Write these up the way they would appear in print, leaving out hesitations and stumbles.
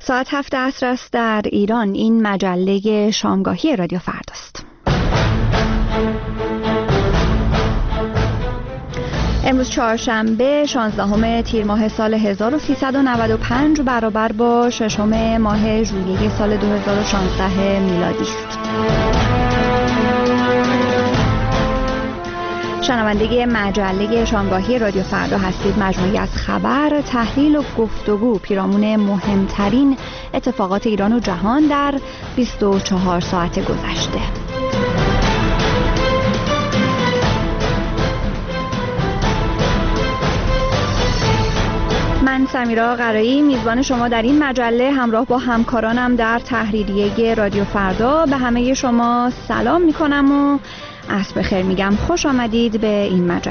ساعت 7 عصر است در ایران. این مجله شامگاهی رادیو فرداست. امروز چهارشنبه 16 تیر ماه سال 1395 برابر با 6 ماه ژوئیه سال 2016 میلادی است. شنونده مجله شامگاهی رادیو فردا هستید. مجموعی از خبر، تحلیل و گفتگو پیرامون مهمترین اتفاقات ایران و جهان در 24 ساعت گذشته. من سمیرا قرایی میزبان شما در این مجله همراه با همکارانم در تحریریه رادیو فردا به همه شما سلام میکنم و عصر بخیر میگم. خوش آمدید به این مجله.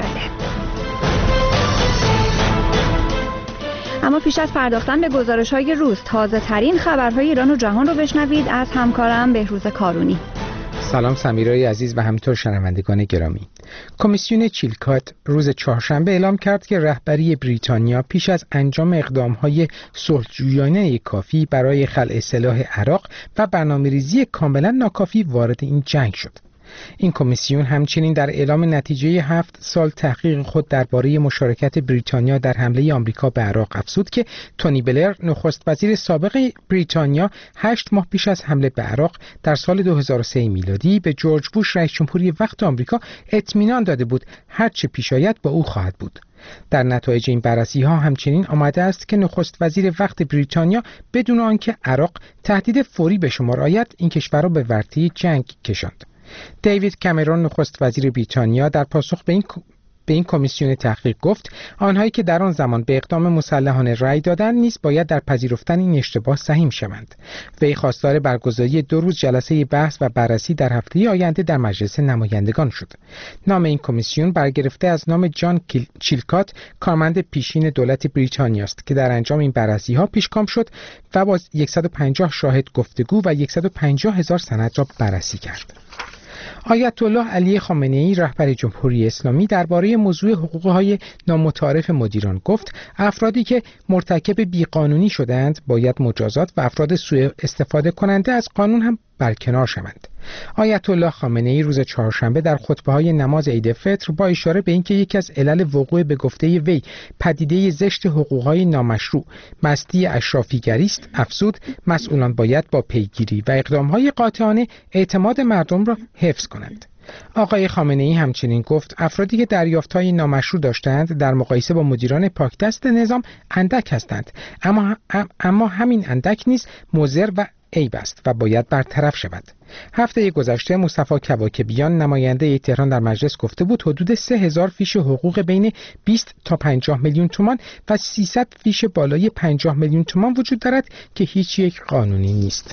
اما پیش از پرداختن به گزارش‌های روز، تازه ترین خبرهای ایران و جهان رو بشنوید از همکارم بهروز کارونی. سلام سمیرای عزیز و همینطور شنوندگان گرامی. کمیسیون چیلکات روز چهارشنبه اعلام کرد که رهبری بریتانیا پیش از انجام اقدام‌های صلح‌جویانه کافی برای خلع سلاح عراق و برنامه‌ریزی کاملا ناکافی وارد این جنگ شد. این کمیسیون همچنین در اعلام نتیجه 7 سال تحقیق خود درباره مشارکت بریتانیا در حمله آمریکا به عراق افزود که تونی بلر نخست وزیر سابق بریتانیا 8 ماه پیش از حمله به عراق در سال 2003 میلادی به جورج بوش رئیس جمهوری وقت آمریکا اطمینان داده بود هر چه پیش آید با او خواهد بود. در نتایج این بررسی‌ها همچنین آمده است که نخست وزیر وقت بریتانیا بدون آنکه عراق تهدید فوری به شمار آید این کشور را به ورطه جنگ کشاند. دیوید کامرون نخست وزیر بریتانیا در پاسخ به این کمیسیون تحقیق گفت آنهایی که در آن زمان به اقدام مسلحانه رأی دادند نیز باید در پذیرفتن این اشتباه سهیم شوند. وی خواستار برگزاری 2 روز جلسه بحث و بررسی در هفته آینده در مجلس نمایندگان شد. نام این کمیسیون برگرفته از نام جان چیلکات، کارمند پیشین دولت بریتانیا است که در انجام این بررسی‌ها پیشگام شد و با 150 شاهد گفتگو و 150,000 سند را بررسی کرد. آیت الله علی خامنه‌ای رهبر جمهوری اسلامی درباره موضوع حقوق‌های نامتعارف مدیران گفت افرادی که مرتکب بیقانونی شدند باید مجازات و افراد سوء استفاده کننده از قانون هم برکنار شوند. آیت الله خامنه‌ای روز چهارشنبه در خطبه‌های نماز عید فطر با اشاره به اینکه یکی از علل وقوع به گفته وی پدیده زشت حقوق‌های نامشروع مستی اشرافیگری است افزود مسئولان باید با پیگیری و اقدام‌های قاطعانه اعتماد مردم را حفظ کنند. آقای خامنه‌ای همچنین گفت افرادی که دریافت‌های نامشروع داشتند در مقایسه با مدیران پاکدست نظام اندک هستند، اما همین اندک نیز مضر و عیب است و باید برطرف شود. هفته گذشته مصطفی کواکبیان نماینده تهران در مجلس گفته بود حدود 3000 فیش حقوق بین 20 تا 50 میلیون تومان و 300 فیش بالای 50 میلیون تومان وجود دارد که هیچ یک قانونی نیست.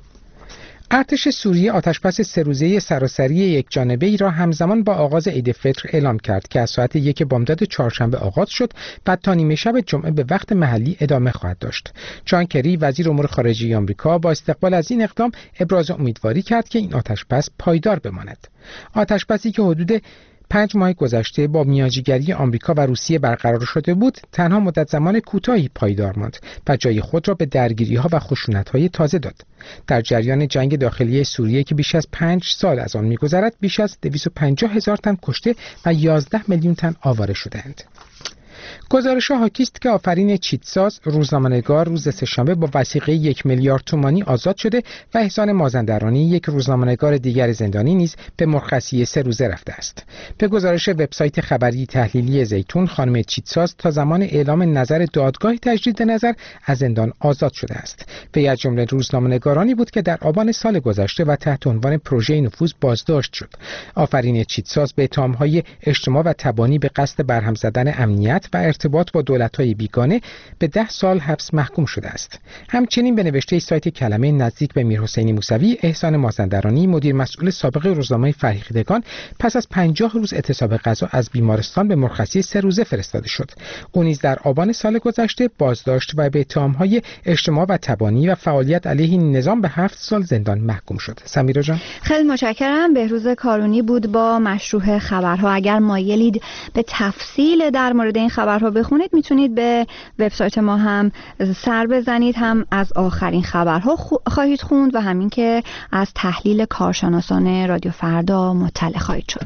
ارتش سوریه آتشبس 3 روزه سراسری یکجانبه‌ای را همزمان با آغاز عید فطر اعلام کرد که از ساعت 1 بامداد چهارشنبه آغاز شد و تا نیمه شب جمعه به وقت محلی ادامه خواهد داشت. جان کری وزیر امور خارجه آمریکا با استقبال از این اقدام ابراز امیدواری کرد که این آتشبس پایدار بماند. آتشبسی که حدود 5 ماه گذشته با میانجیگری آمریکا و روسیه برقرار شده بود تنها مدت زمان کوتاهی پایدار ماند و جای خود را به درگیری‌ها و خشونت‌های تازه داد. در جریان جنگ داخلی سوریه که بیش از 5 سال از آن می‌گذرد بیش از 250,000 تن کشته و 11 میلیون تن آواره شده‌اند. گزارش‌ها حاکی است که آفرین چیتساز روزنامه‌نگار روز سه‌شنبه با وثیقه 1 میلیارد تومانی آزاد شده و احسان مازندرانی یک روزنامه‌نگار دیگر زندانی نیز به مرخصی 3 روزه رفته است. به گزارش وبسایت خبری تحلیلی زیتون خانم چیتساز تا زمان اعلام نظر دادگاه تجدید نظر از زندان آزاد شده است. وی از جمله روزنامه‌نگارانی بود که در آبان سال گذشته و تحت عنوان پروژه نفوذ بازداشت شد. آفرین چیتساز به اتهام‌های اجتماع و تبانی به قصد برهم زدن امنیت و ارتباط با دولت‌های بیگانه به 10 سال حبس محکوم شده است. همچنین به نوشته سایت کلمه نزدیک به میرحسین موسوی، احسان مازندرانی مدیر مسئول سابق روزنامه فرهیختگان پس از 50 روز اعتصاب غذا از بیمارستان به مرخصی 3 روزه فرستاده شد. او نیز در آبان سال گذشته بازداشت و به اتهام‌های اجتماع و تبانی و فعالیت علیه نظام به 7 سال زندان محکوم شد. سمیرا جان خیلی متشکرم. بهروز کارونی بود با مشروح خبرها. اگر مایلید به تفصیل در مورد این خبرها بخونید میتونید به وبسایت ما هم سر بزنید، هم از آخرین خبرها خواهید خوند و همین که از تحلیل کارشناسان رادیو فردا مطلع خواهید شد.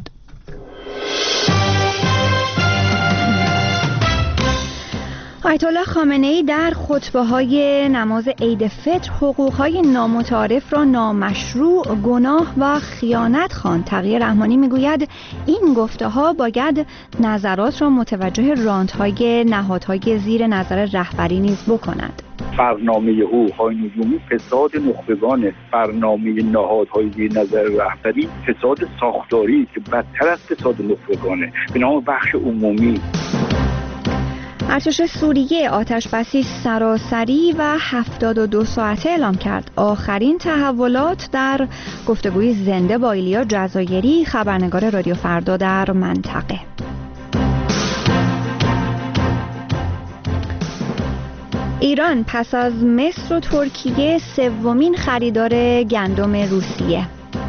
آیت الله خامنه‌ای در خطبه‌های نماز عید فطر حقوق‌های نامتعارف را نامشروع، گناه و خیانت خواند. تقی رحمانی میگوید این گفته‌ها باید نظرات را متوجه رانت‌های نهادهای زیر نظر رهبری نیز بکند. برنامه حقوق‌های نجومی فساد نخبگان، برنامه نهادهای زیر نظر رهبری فساد ساختاری که بدتر از فساد نخبگانه به نام بخش عمومی. ارتش سوریه آتش‌بسی سراسری و 72 ساعته اعلام کرد. آخرین تحولات در گفتگوی زنده با ایلیا جزایری، خبرنگار رادیو فردا در منطقه. ایران پس از مصر و ترکیه سومین خریدار گندم روسیه.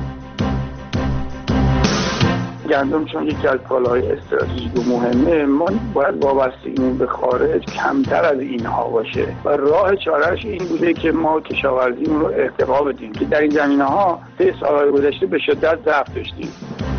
گندم چون یکی از کالاهای استراتژیک و مهمه، ما باید وابستگیمون به خارج کمتر از اینها باشه و راه چارهش این بوده که ما کشاورزیمون رو ارتقا بدیم که در این زمینه‌ها طی سال‌های گذشته به شدت ضعف داشتیم.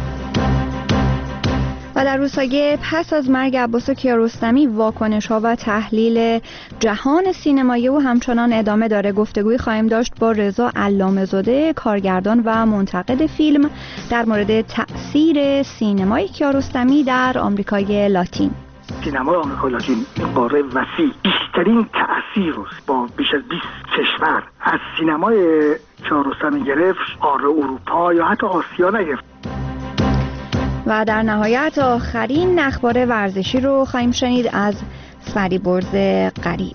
و در روزهای پس از مرگ عباس کیارستمی واکنش‌ها و تحلیل جهان سینمایی او همچنان ادامه داره. گفتگوی خواهیم داشت با رضا علامه‌زاده، کارگردان و منتقد فیلم، در مورد تأثیر سینمای کیارستمی در آمریکای لاتین. سینمای آمریکای لاتین این قاره وسیع بیشترین تأثیر رو با بیش از 20 کشور از سینمای کیارستمی گرفت، قاره اروپا یا حتی آسیا نگرفت. و در نهایت آخرین اخبار ورزشی رو خواهیم شنید از فریبرز غریب.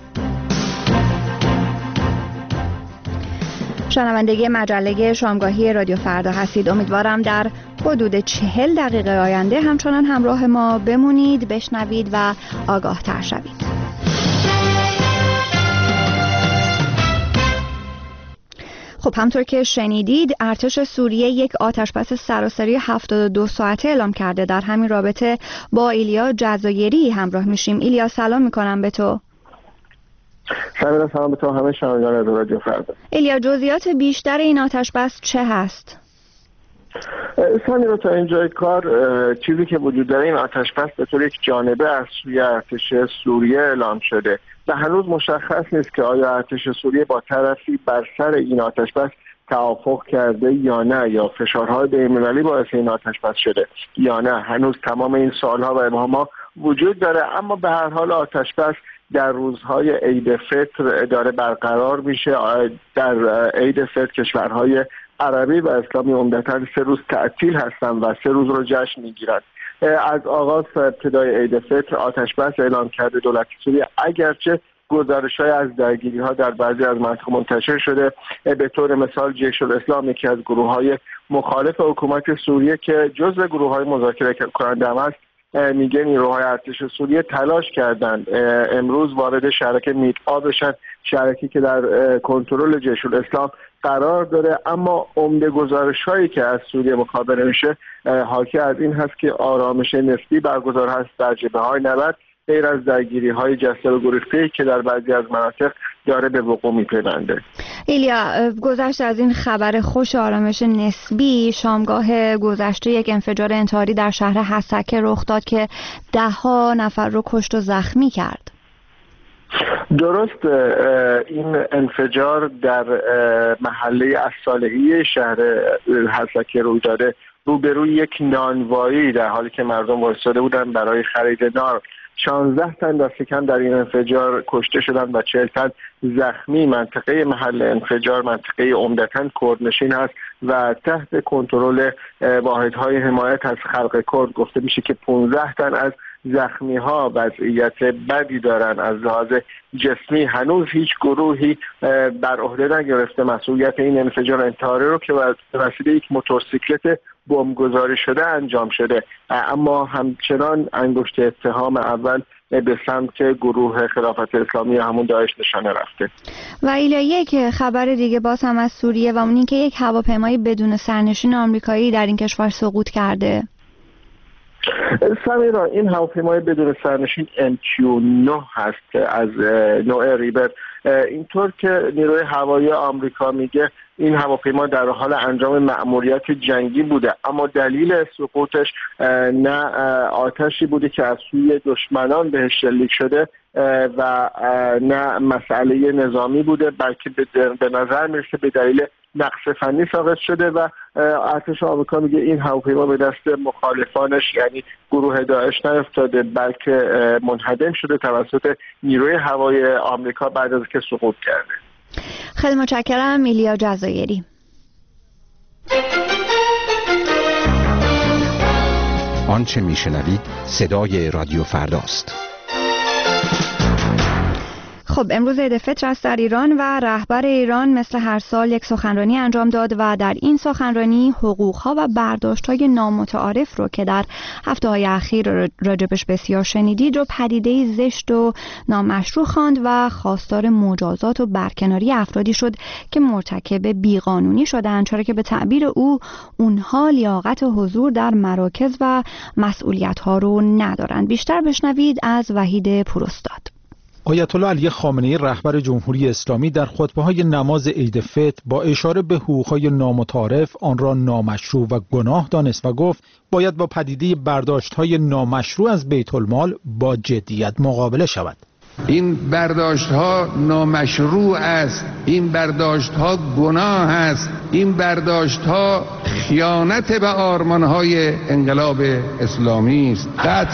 شنونده مجله شامگاهی رادیو فردا هستید. امیدوارم در حدود 40 دقیقه آینده همچنان همراه ما بمونید، بشنوید و آگاه تر شوید. خب همطور که شنیدید ارتش سوریه یک آتشبس سراسری 72 ساعته اعلام کرده. در همین رابطه با ایلیا جزایری همراه میشیم. ایلیا سلام میکنم به تو. سلام به تو همه شنوندگان رادیو فردا. ایلیا جزئیات بیشتر این آتشبس چه هست؟ سامی تا اینجای کار چیزی که وجود داره این آتشبس به طور یک جانبه از سوی ارتش سوریه اعلام شده و هنوز مشخص نیست که آیا ارتش سوریه با طرفی بر سر این آتشبس توافق کرده یا نه، یا فشارهای بین‌المللی باعث این آتشبس شده یا نه. هنوز تمام این سوال‌ها و ابهام‌ها وجود داره، اما به هر حال آتشبس در روزهای عید فطر داره برقرار میشه. در عید فطر کشورهای عربی و اسلامی عمدتاً 3 روز تعطیل هستن و 3 روز رو جشن میگیرن. از آغاز ابتدای عید فطر آتشبس اعلام کرده دولت سوریه، اگرچه گزارش‌های از درگیری‌ها در بعضی از مناطق منتشر شده. به طور مثال جیش الاسلام یکی از گروه‌های مخالف حکومت سوریه که جزو گروه‌های مذاکره کننده هم است، میگه نیروهای ارتش سوریه تلاش کردند امروز وارد شهرک میدعا بشن، شهرکی که در کنترل جیش الاسلام قرار داره، اما عمده گزارش‌هایی که از سوریه مخابره میشه حاکی از این هست که آرامش نسبی برگزار هست در جبهه‌های نبرد، غیر از درگیری‌های جسته و گریخته‌ای که در بعضی از مناطق داره به وقوع می‌پیونده. ایلیا، گذشته از این خبر خوش آرامش نسبی، شامگاه گذشته یک انفجار انتحاری در شهر حسکه رخ داد که 10 نفر رو کشت و زخمی کرد. درست، این انفجار در محله الصالحیه شهر حسکه روی داده، روبروی یک نانوایی در حالی که مردم وایساده بودن برای خرید نان. 16 تن دست کم در این انفجار کشته شدن و 40 تن زخمی. منطقه محل انفجار منطقه عمدتاً کردنشین است و تحت کنترل واحدهای حمایت از خلق کرد. گفته میشه که 15 تن از زخمی ها وضعیت بدی دارن از لحاظ جسمی. هنوز هیچ گروهی بر عهده نگرفته مسئولیت این انفجار انتحاری رو که به وسیله یک موتورسیکلت بمبگذاری شده انجام شده، اما همچنان انگشت اتهام اول به سمت گروه خلافت اسلامی همون داعش نشانه رفته. و ایلیا، یک خبر دیگه باز هم از سوریه و اون این که یک هواپیمای بدون سرنشین آمریکایی در این کشور سقوط کرده. سمیرا، این هواپیمای بدون سرنشین MQ-9 هست از نوع ریبر. اینطور که نیروی هوایی آمریکا میگه این هواپیما در حال انجام مأموریت جنگی بوده، اما دلیل سقوطش نه آتشی بوده که از سوی دشمنان بهش شلیک شده و نه مسئله نظامی بوده، بلکه به نظر میرسه به دلیل نقص فنی ساقط شده و ارتش آمریکا میگه این هواپیما به دست مخالفانش یعنی گروه داعش نیفتاده، بلکه منهدم شده توسط نیروی هوایی آمریکا بعد از که سقوط کرده. خیلی متشکرم. میلیا جزایری. آنچه میشنوید صدای رادیو فرداست. خب امروز عید فطر است در ایران و رهبر ایران مثل هر سال یک سخنرانی انجام داد و در این سخنرانی حقوق‌ها و برداشت‌های نامتعارف رو که در هفته‌های اخیر راجبش بسیار شنیدید رو پدیده زشت و نامشروع خواند و خواستار مجازات و برکناری افرادی شد که مرتکب بیقانونی شدند، چرا که به تعبیر او اونها لیاقت حضور در مراکز و مسئولیت‌ها رو ندارند. بیشتر بشنوید از وحید پوراستاد. آیت الله علی خامنه‌ای رهبر جمهوری اسلامی در خطبه‌های نماز عید فطر با اشاره به حقوق‌های نامتعارف آن را نامشروع و گناه دانست و گفت باید با پدیده برداشت‌های نامشروع از بیت المال با جدیت مقابله شود. این برداشت‌ها نامشروع است، این برداشت‌ها گناه است، این برداشت‌ها خیانت به آرمان‌های انقلاب اسلامی است.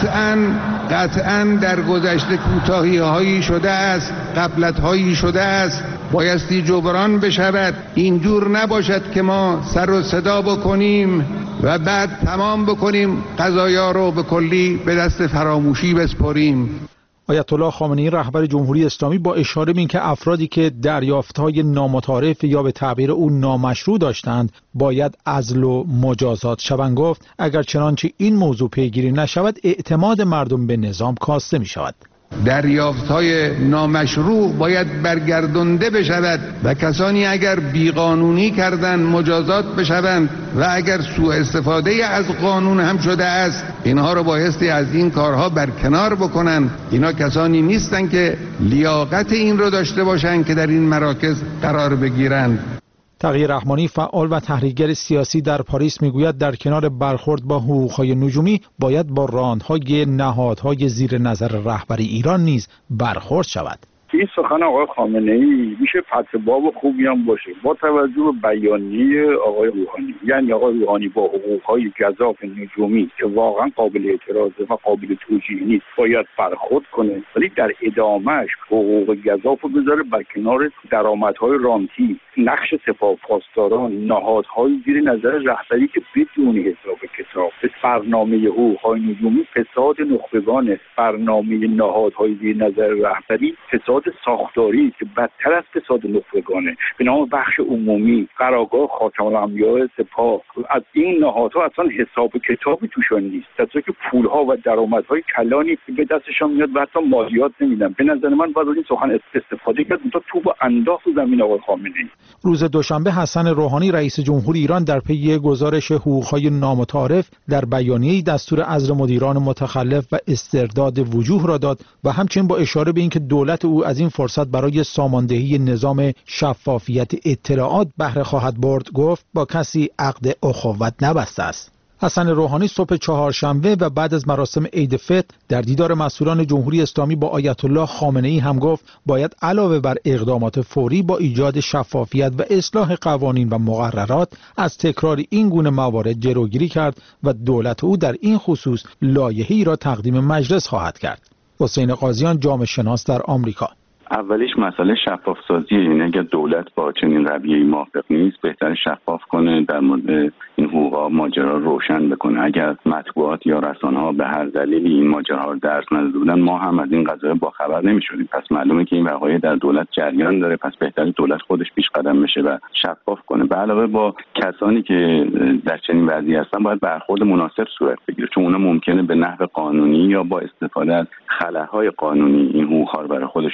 قطعاً در گذشته کوتاهی‌هایی شده است، غفلت‌هایی شده است، بایستی جبران بشود. اینجور نباشد که ما سر و صدا بکنیم و بعد تمام بکنیم قضایا رو به کلی به دست فراموشی بسپاریم. آیت الله خامنه‌ای رهبر جمهوری اسلامی با اشاره به اینکه افرادی که دریافت‌های نامتعارف یا به تعبیر او نامشروع داشتند باید عزل و مجازات شوند گفت اگر چنانچه این موضوع پیگیری نشود اعتماد مردم به نظام کاسته می‌شود. دریافت‌های نامشروع باید برگردانده بشود و کسانی اگر بیقانونی کردند مجازات بشوند و اگر سوء استفاده از قانون هم شده است اینها رو بایستی از این کارها برکنار بکنن. اینا کسانی نیستن که لیاقت این رو داشته باشند که در این مراکز قرار بگیرند. تقی رحمانی فعال و تحریکگر سیاسی در پاریس میگوید در کنار برخورد با حقوق‌های نجومی باید با راندهای نهادهای زیر نظر رهبری ایران نیز برخورد شود. این سخن آقای خامنه‌ای میشه فتح باب خوبی هم باشه با توجه به بیانیه آقای روحانی. یعنی آقای روحانی با حقوق‌های گزاف نجومی که واقعا قابل اعتراضه و قابل توجیه نیست باید برخورد کنه، ولی در ادامهش حقوق گزاف رو بذاره بر کنار درآمدهای رانتی، نقش سپاه پاسداران، نهادهای زیر نظر رهبری که بدون حساب کتاب برنامه حقوق‌های نجومی فساد نخبگان، برنامه نهادهای زیر نظر رهبری فساد ساختاری که بدتر از فساد نخبگانه، به نام بخش عمومی، قرارگاه خاتم الانبیاء سپاه. از این نهادها اصلا حساب کتابی توشون نیست، در حالی که پولها و درآمدهای کلانی به دستشون میاد و حتی مالیات نمیدن. به نظر من باید از این سخن استفاده کرد تا توپ انداخت زمین آقای خامنه‌ای. روز دوشنبه حسن روحانی رئیس جمهور ایران در پی گزارش حقوق‌های نامتعارف در بیانیه‌ای دستور عزل مدیران متخلف و استرداد وجوه را داد و همچنین با اشاره به اینکه دولت او از این فرصت برای ساماندهی نظام شفافیت اطلاعات بهره خواهد برد گفت با کسی عقد اخوت نبسته است. حسن روحانی صبح چهارشنبه و بعد از مراسم عید فطر در دیدار مسئولان جمهوری اسلامی با آیت الله خامنه‌ای هم گفت باید علاوه بر اقدامات فوری با ایجاد شفافیت و اصلاح قوانین و مقررات از تکرار این گونه موارد جلوگیری کرد و دولت او در این خصوص لایحه‌ای را تقدیم مجلس خواهد کرد. حسین قاضیان جامعه شناس در آمریکا: اولیش مسئله شفاف سازیه. یعنی اگر دولت با چنین رویه‌ای موافق نیست بهتر شفاف کنه، در مورد این حقوق‌ها ماجرا روشن بکنه. اگر مطبوعات یا رسانه‌ها به هر دلیلی این ماجراها رو درس نداده بودن ما هم از این قضایا با خبر نمی‌شدیم. پس معلومه که این وقایع در دولت جریان داره، پس بهتره دولت خودش پیش قدم بشه و شفاف کنه. به علاوه با کسانی که در چنین وضعی هستن باید برخورد مناسب صورت بگیره، چون اونا ممکنه به نحو قانونی یا با استفاده از خلاهای قانونی این حقوق‌ها رو برای خودشون وضع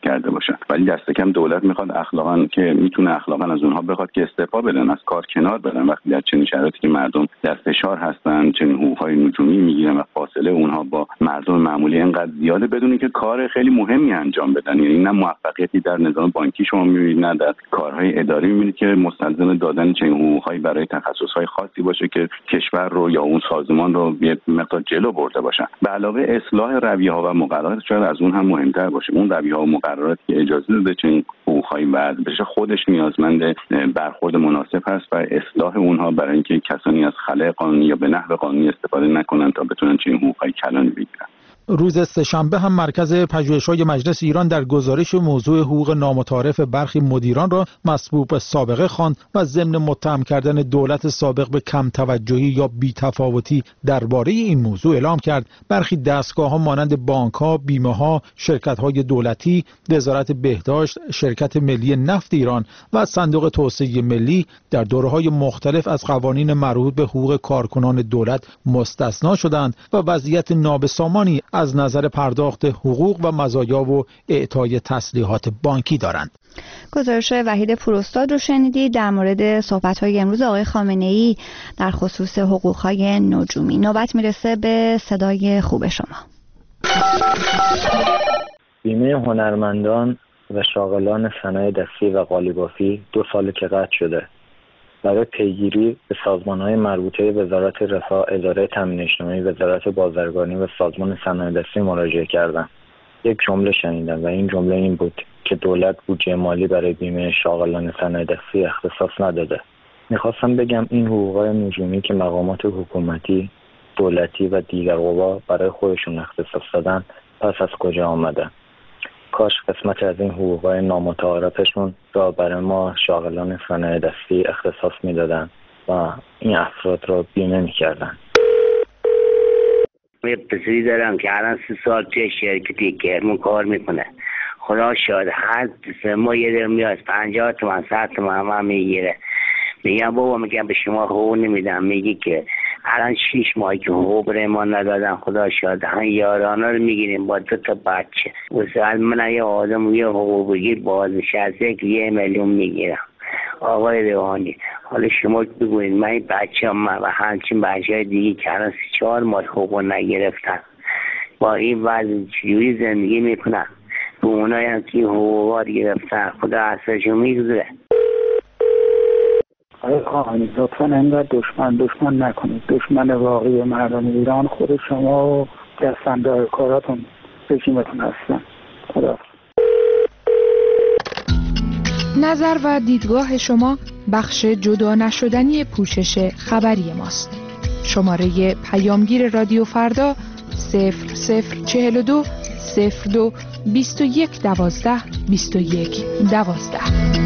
کرده باشن. ولی دست کم دولت میخواد اخلاقا که میتونه اخلاقا از اونها بخواد که استعفا بدن، از کار کنار بدن وقتی در چنین شرایطی که مردم در فشار هستن، چنین حقوق‌های نجومی میگیرن و فاصله اونها با مردم معمولی اینقدر زیاده بدون که کار خیلی مهمی انجام بدن. یعنی نه موفقیتی در نظام بانکی شما میبینید، نه در کارهای اداری میبینید که مستلزم دادن چنین حقوق‌هایی برای تخصص‌های خاصی باشه که کشور رو یا اون سازمان رو یه مقدار جلو برده باشن. به علاوه اصلاح رویه‌ها و مقررات شاید از اون هم مهمتر باشه. اون رویه‌ها و مقرراتی که اجازه داده چنین حقوق‌هایی وضع بشه خودش نیازمند برخورد مناسب هست و اصلاح اونها برای اینکه کسانی از خلأ قانونی یا به نحو قانونی استفاده نکنن تا بتونن چنین حقوق‌های کلانی بگیرن. روز سه‌شنبه هم مرکز پژوهش‌های مجلس ایران در گزارش موضوع حقوق نامتعارف برخی مدیران را مسبوق به سابقه خواند و ضمن متهم کردن دولت سابق به کم توجهی یا بی‌تفاوتی درباره این موضوع اعلام کرد برخی دستگاه‌ها مانند بانک‌ها، بیمه‌ها، شرکت‌های دولتی، وزارت بهداشت، شرکت ملی نفت ایران و صندوق توسعه ملی در دوره‌های مختلف از قوانین مربوط به حقوق کارکنان دولت مستثنا شدند و وضعیت نابسامانی از نظر پرداخت حقوق و مزایا و اعطای تسلیحات بانکی دارند. گزارش وحید پوراستاد رو شنیدید در مورد صحبت‌های امروز آقای خامنه‌ای در خصوص حقوق‌های نجومی. نوبت میرسه به صدای خوب شما. بیمه هنرمندان و شاغلان صنایع دستی و قالیبافی 2 سال که قطع شده. برای پیگیری به سازمان‌های مربوطه وزارت رفاه، اداره تامین اجتماعی، وزارت بازرگانی و سازمان صنایع دستی مراجعه کردم. یک جمله شنیدم و این جمله این بود که دولت بودجه مالی برای بیمه شاغلان صنایع دستی اختصاص نداده. میخواستم بگم این حقوق‌های نجومی که مقامات حکومتی، دولتی و دیگر قوا برای خودشون اختصاص دادن پس از کجا آمدن؟ کاش قسمت از این حقوق‌های نامتعارفشون را برای ما شاغلان صنایع دستی اختصاص میدادن و این افراد را بیمه میکردن. یه پسری دارم که الان 3 سال توی شرکتی کرمون کار میکنه. خدا شاید هر 3 ماه یه در میاد 50 تومن 100 تومن هم میگیره. میگم بابا، میگم به شما حقوق نمیدم. میگی که الان 6 ماهی که حقوق برای ما ندادن. خدا شاید هم یارانا رو میگیریم با 2 تا بچه. واسه من یه آدم یه حقوق بگیر بازنشسته که 1 میلیون میگیرم. آقای روحانی، حالا شما بگوید من این بچه هم و همچین بچه های دیگه که الان 4 ماه حقوق نگرفتن با این وضع چجوری زندگی میکنن؟ به اونایی هم که حقوقات گرفتن خدا اصلشو میگذاره. آقای خامنه‌ای لطفاً انقدر دشمن نکنید. دشمن واقعی مردم ایران خود شما و دستاندار کاراتون رژیمتون هستن. خدا. نظر و دیدگاه شما بخش جدا نشدنی پوشش خبری ماست. شماره پیامگیر رادیو فردا 0042 02 21 12 21 12.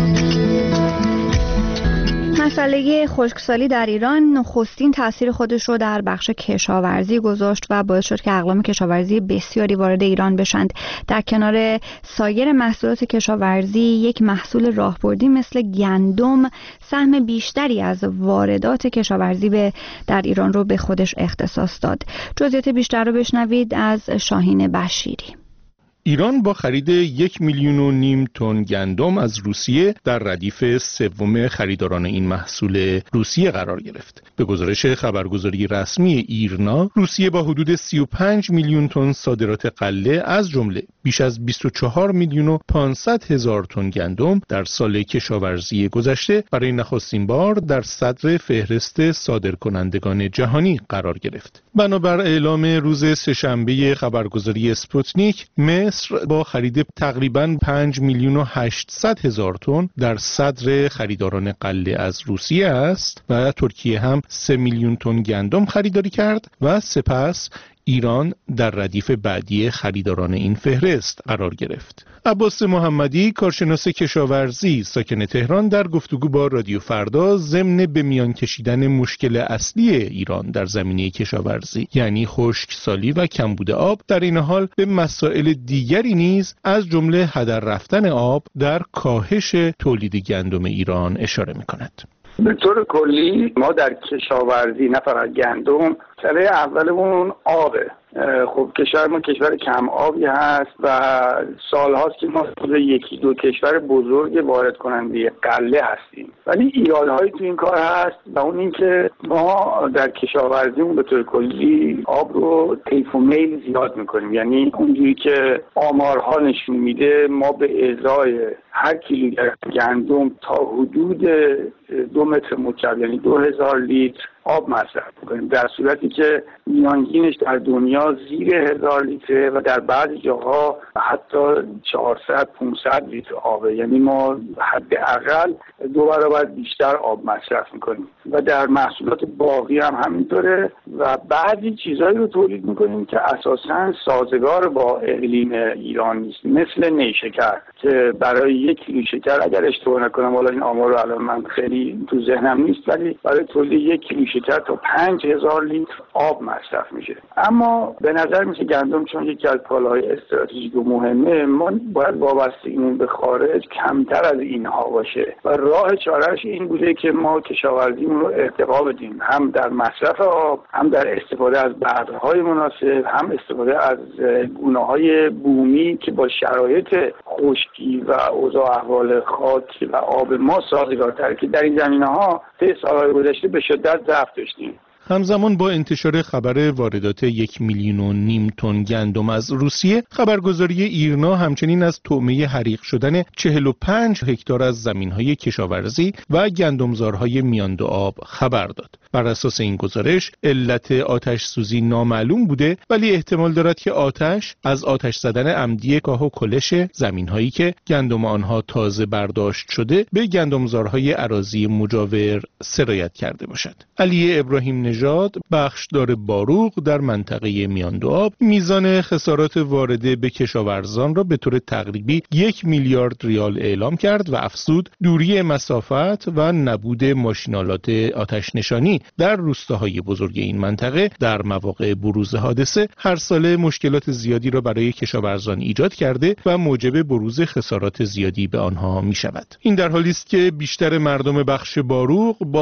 مسئله خشکسالی در ایران نخستین تأثیر خودش رو در بخش کشاورزی گذاشت و باعث شد که اقلام کشاورزی بسیاری وارد ایران بشند. در کنار سایر محصولات کشاورزی، یک محصول راهبردی مثل گندم سهم بیشتری از واردات کشاورزی در ایران رو به خودش اختصاص داد. جزئیات بیشتر رو بشنوید از شاهین بشیری. ایران با خرید 1.5 میلیون تن گندم از روسیه در ردیف سوم خریداران این محصول روسیه قرار گرفت. به گزارش خبرگزاری رسمی ایرنا، روسیه با حدود 35 میلیون تن صادرات غله از جمله بیش از 24 میلیون و 500 هزار تن گندم در سال کشاورزی گذشته برای نخستین بار در صدر فهرست صادرکنندگان جهانی قرار گرفت. بنابر اعلام روز سه‌شنبه خبرگزاری اسپوتنیک، مصر با خرید تقریباً 5 میلیون و 800 هزار تن در صدر خریداران غله از روسیه است و ترکیه هم 3 میلیون تن گندم خریداری کرد و سپس ایران در ردیف بعدی خریداران این فهرست قرار گرفت. عباس محمدی، کارشناس کشاورزی ساکن تهران، در گفتگو با رادیو فردا ضمن به میان کشیدن مشکل اصلی ایران در زمینه کشاورزی یعنی خشکسالی و کمبود آب، در این حال به مسائل دیگری نیز از جمله هدر رفتن آب در کاهش تولید گندم ایران اشاره می‌کند. به طور کلی ما در کشاورزی نه فقط گندم، سر اولمون آبه. خب کشور ما کشور کم آبی هست و سالهاست که ما یکی دو کشور بزرگ وارد کننده غله هستیم، ولی ایرادهایی تو این کار هست و اون این که ما در کشاورزیمون به طور کلی آب رو طیف و میل زیاد میکنیم. یعنی اونجوری که آمارها نشون میده ما به ازای هر کیلوگرم گندم تا حدود 2 متر مکعب یعنی 2000 لیتر آب مصرف میکنیم، در صورتی که میانگینش در دنیا زیر 1000 لیتره و در بعضی جاها حتی 400-500 لیتر آبه. یعنی ما حداقل 2 برابر بیشتر آب مصرف میکنیم و در محصولات باقی هم همینطوره و بعضی چیزایی رو تولید میکنیم که اساساً سازگار با اقلیم ایران نیست، مثل نیشکر که برای 1 کیلو شکر اگر اشتباه نکنم، والا این آمار رو الان من خیلی تو ذهنم نیست، ولی برای تولید 1 کیلو شکر تا 5000 لیتر آب مصرف میشه. اما به نظر میشه گندم چون یکی از کالاهای استراتژیک و مهمه، ما باید وابستگیمون به خارج کمتر از اینها باشه و راه چارهش این بوده که ما کشاورزیمون رو ارتقا بدیم، هم در مصرف آب، هم در استفاده از بذرهای مناسب، هم استفاده از گونه‌های بومی که با شرایط خشکی و اوضاع احوال خاک و آب ما سازگارتر، که در این زمینه‌ها طی سال‌های گذشته به شدت ضعف داشتیم. همزمان با انتشار خبر واردات 1.5 میلیون تن گندم از روسیه، خبرگزاری ایرنا همچنین از طعمه حریق شدن 45 هکتار از زمین‌های کشاورزی و گندمزارهای میان دو آب خبر داد. بر اساس این گزارش علت آتش سوزی نامعلوم بوده، ولی احتمال دارد که آتش از آتش زدن عمدی کاه و کلش زمین‌هایی که گندم آنها تازه برداشت شده به گندمزارهای اراضی مجاور سرایت کرده باشد. علی ابراهیم نژاد، بخشدار باروق در منطقه میان دو آب، میزان خسارات وارده به کشاورزان را به طور تقریبی 1 میلیارد ریال اعلام کرد و افزود دوری مسافت و نبود ماشینالات آتش نشانی در روستاهای بزرگ این منطقه در مواقع بروز حادثه هر ساله مشکلات زیادی را برای کشاورزان ایجاد کرده و موجب بروز خسارات زیادی به آنها می شود. این در حالی است که بیشتر مردم بخش باروق با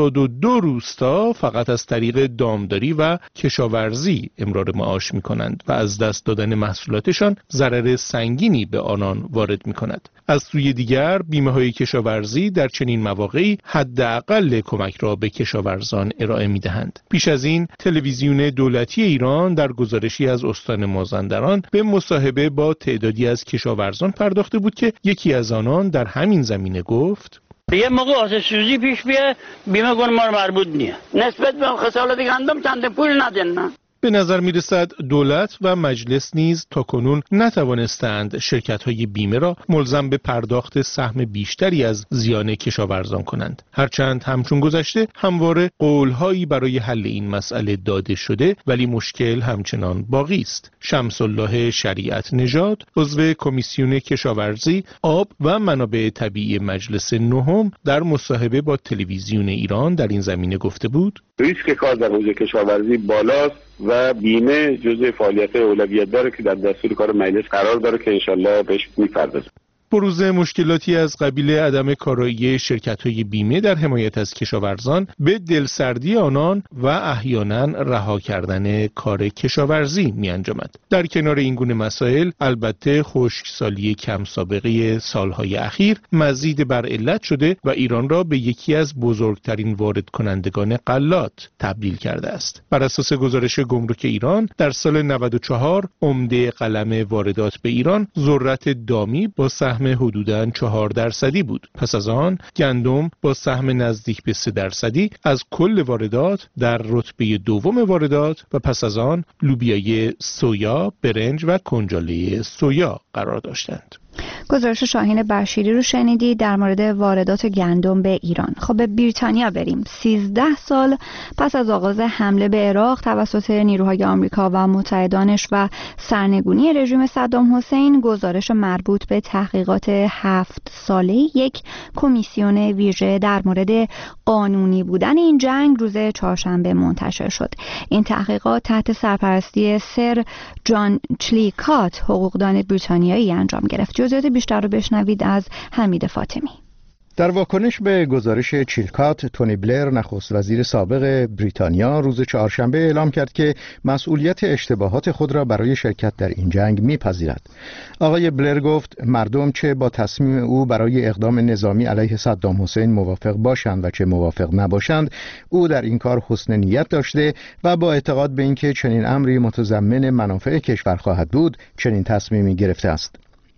72 روستا فقط از طریق دامداری و کشاورزی امرار معاش می کنند و از دست دادن محصولاتشان ضرر سنگینی به آنان وارد می کند. از سوی دیگر بیمه های کشاورزی در چنین مواقعی حداقل کمک را به کشاورزان ارائه می دهند. پیش از این تلویزیون دولتی ایران در گزارشی از استان مازندران به مصاحبه با تعدادی از کشاورزان پرداخته بود که یکی از آنان در همین زمینه گفت: یه موقع آتش سوزی پیش بیه بیمه کن ما مربوط نیه، نسبت به خسارات گندم چند پول ندن. به نظر می رسد دولت و مجلس نیز تاکنون نتوانستند شرکت‌های بیمه را ملزم به پرداخت سهم بیشتری از زیان کشاورزان کنند. هرچند همچون گذشته همواره قول‌هایی برای حل این مسئله داده شده، ولی مشکل همچنان باقی است. شمس الله شریعت نژاد، عضو کمیسیون کشاورزی، آب و منابع طبیعی مجلس نهم، در مصاحبه با تلویزیون ایران در این زمینه گفته بود: ریسک کار در حوزه کشاورزی بالاست و بیمه جزء فعالیت اولویت داره که در دستور کار مجلس قرار داره که انشالله بهش می‌پردازیم. بروز مشکلاتی از قبیل عدم کارایی شرکت‌های بیمه در حمایت از کشاورزان به دلسردی آنان و احیانا رها کردن کار کشاورزی می‌انجامد. در کنار این گونه مسائل البته خشکسالی کم سابقه سالهای اخیر مزید بر علت شده و ایران را به یکی از بزرگترین وارد کنندگان غلات تبدیل کرده است. بر اساس گزارش گمرک ایران در سال 94 عمده قلم واردات به ایران ذرت دامی با سهم حدوداً 4% بود. پس از آن گندم با سهم نزدیک به 3% از کل واردات در رتبه دوم واردات و پس از آن لوبیای سویا، برنج و کنجاله سویا قرار داشتند. گزارش شاهین بشیری رو شنیدید در مورد واردات گندم به ایران. خب به بریتانیا بریم. 13 سال پس از آغاز حمله به عراق توسط نیروهای آمریکا و متحدانش و سرنگونی رژیم صدام حسین، گزارش مربوط به تحقیقات 7 ساله یک کمیسیون ویژه در مورد قانونی بودن این جنگ روز چهارشنبه منتشر شد. این تحقیقات تحت سرپرستی سر جان چلیکات، حقوقدان بریتانیایی انجام گرفت. جزئیات بیشتر رو بشنوید از حمید فاطمی. در واکنش به گزارش چیلکات، تونی بلر نخست وزیر سابق بریتانیا روز چهارشنبه اعلام کرد که مسئولیت اشتباهات خود را برای شرکت در این جنگ می‌پذیرد. آقای بلر گفت مردم چه با تصمیم او برای اقدام نظامی علیه صدام حسین موافق باشند و چه موافق نباشند، او در این کار حسن نیت داشته و با اعتقاد به اینکه چنین امری متضمن منافع کشور خواهد بود، چنین تصمیمی گرفته است.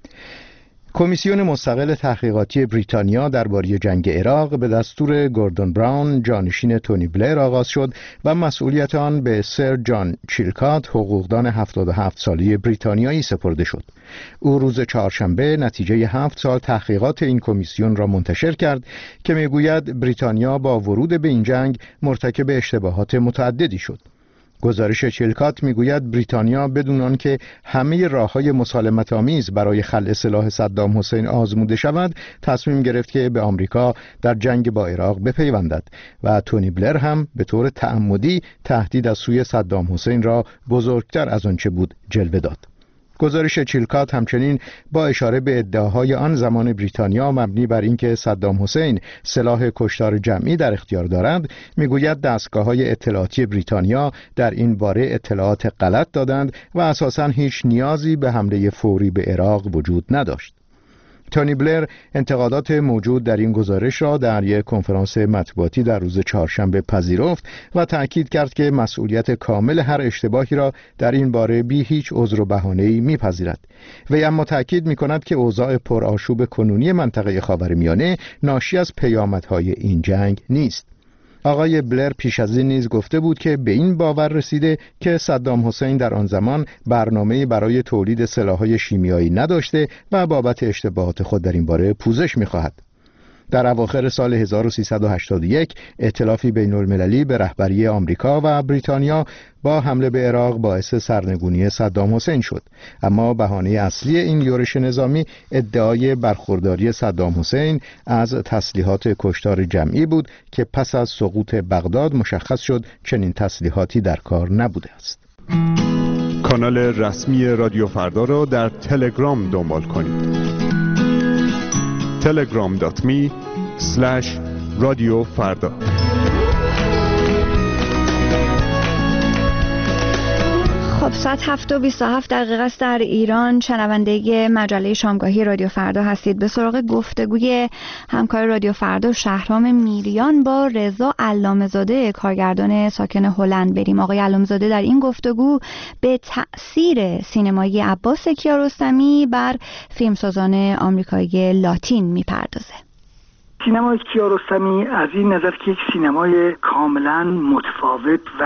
کمیسیون مستقل تحقیقاتی بریتانیا درباره جنگ عراق به دستور گوردون براون، جانشین تونی بلر آغاز شد و مسئولیت آن به سر جان چیلکات، حقوقدان 77 ساله بریتانیایی سپرده شد. او روز چهارشنبه نتیجه 7 سال تحقیقات این کمیسیون را منتشر کرد که میگوید بریتانیا با ورود به این جنگ مرتکب اشتباهات متعددی شد. گزارش چیلکات میگوید بریتانیا بدون آنکه همه راه‌های مسالمت‌آمیز برای خلع سلاح صدام حسین آزموده شود، تصمیم گرفت که به آمریکا در جنگ با عراق بپیوندد و تونی بلر هم به طور تعمدی تهدید از سوی صدام حسین را بزرگتر از آنچه بود جلوه داد. گزارش چیلکات همچنین با اشاره به ادعاهای آن زمان بریتانیا مبنی بر اینکه صدام حسین سلاح کشتار جمعی در اختیار دارد، میگوید دستگاه‌های اطلاعاتی بریتانیا در این باره اطلاعات غلط دادند و اساساً هیچ نیازی به حمله فوری به عراق وجود نداشت. تونی بلر انتقادات موجود در این گزارش را در یک کنفرانس مطبوعاتی در روز چهارشنبه پذیرفت و تأکید کرد که مسئولیت کامل هر اشتباهی را در این باره بی هیچ عذر و بهانه‌ای می‌پذیرد. وی اما تأکید می‌کند که اوضاع پرآشوب کنونی منطقه خاورمیانه ناشی از پیامدهای این جنگ نیست. آقای بلر پیش از این نیز گفته بود که به این باور رسیده که صدام حسین در آن زمان برنامه‌ای برای تولید سلاح‌های شیمیایی نداشته و بابت اشتباهات خود در این باره پوزش می‌خواهد. در اواخر سال 1381 ائتلافی بین‌المللی به رهبری آمریکا و بریتانیا با حمله به عراق باعث سرنگونی صدام حسین شد، اما بهانه اصلی این یورش نظامی ادعای برخورداری صدام حسین از تسلیحات کشتار جمعی بود که پس از سقوط بغداد مشخص شد چنین تسلیحاتی در کار نبوده است. کانال رسمی رادیو فردا را در تلگرام دنبال کنید. telegram.me/رادیو فردا. خب ساعت 7:27 است در ایران. شنونده مجله شامگاهی رادیو فردا هستید. به سراغ گفتگوی همکار رادیو فردا شهرام میریان با رضا علامه‌زاده، کارگردان ساکن هلند بریم. آقای علامه‌زاده در این گفتگو به تأثیر سینمایی عباس کیارستمی بر فیلمسازان آمریکایی لاتین میپردازه. سینمای کیارستمی از این نظر که یک سینمای کاملا متفاوت و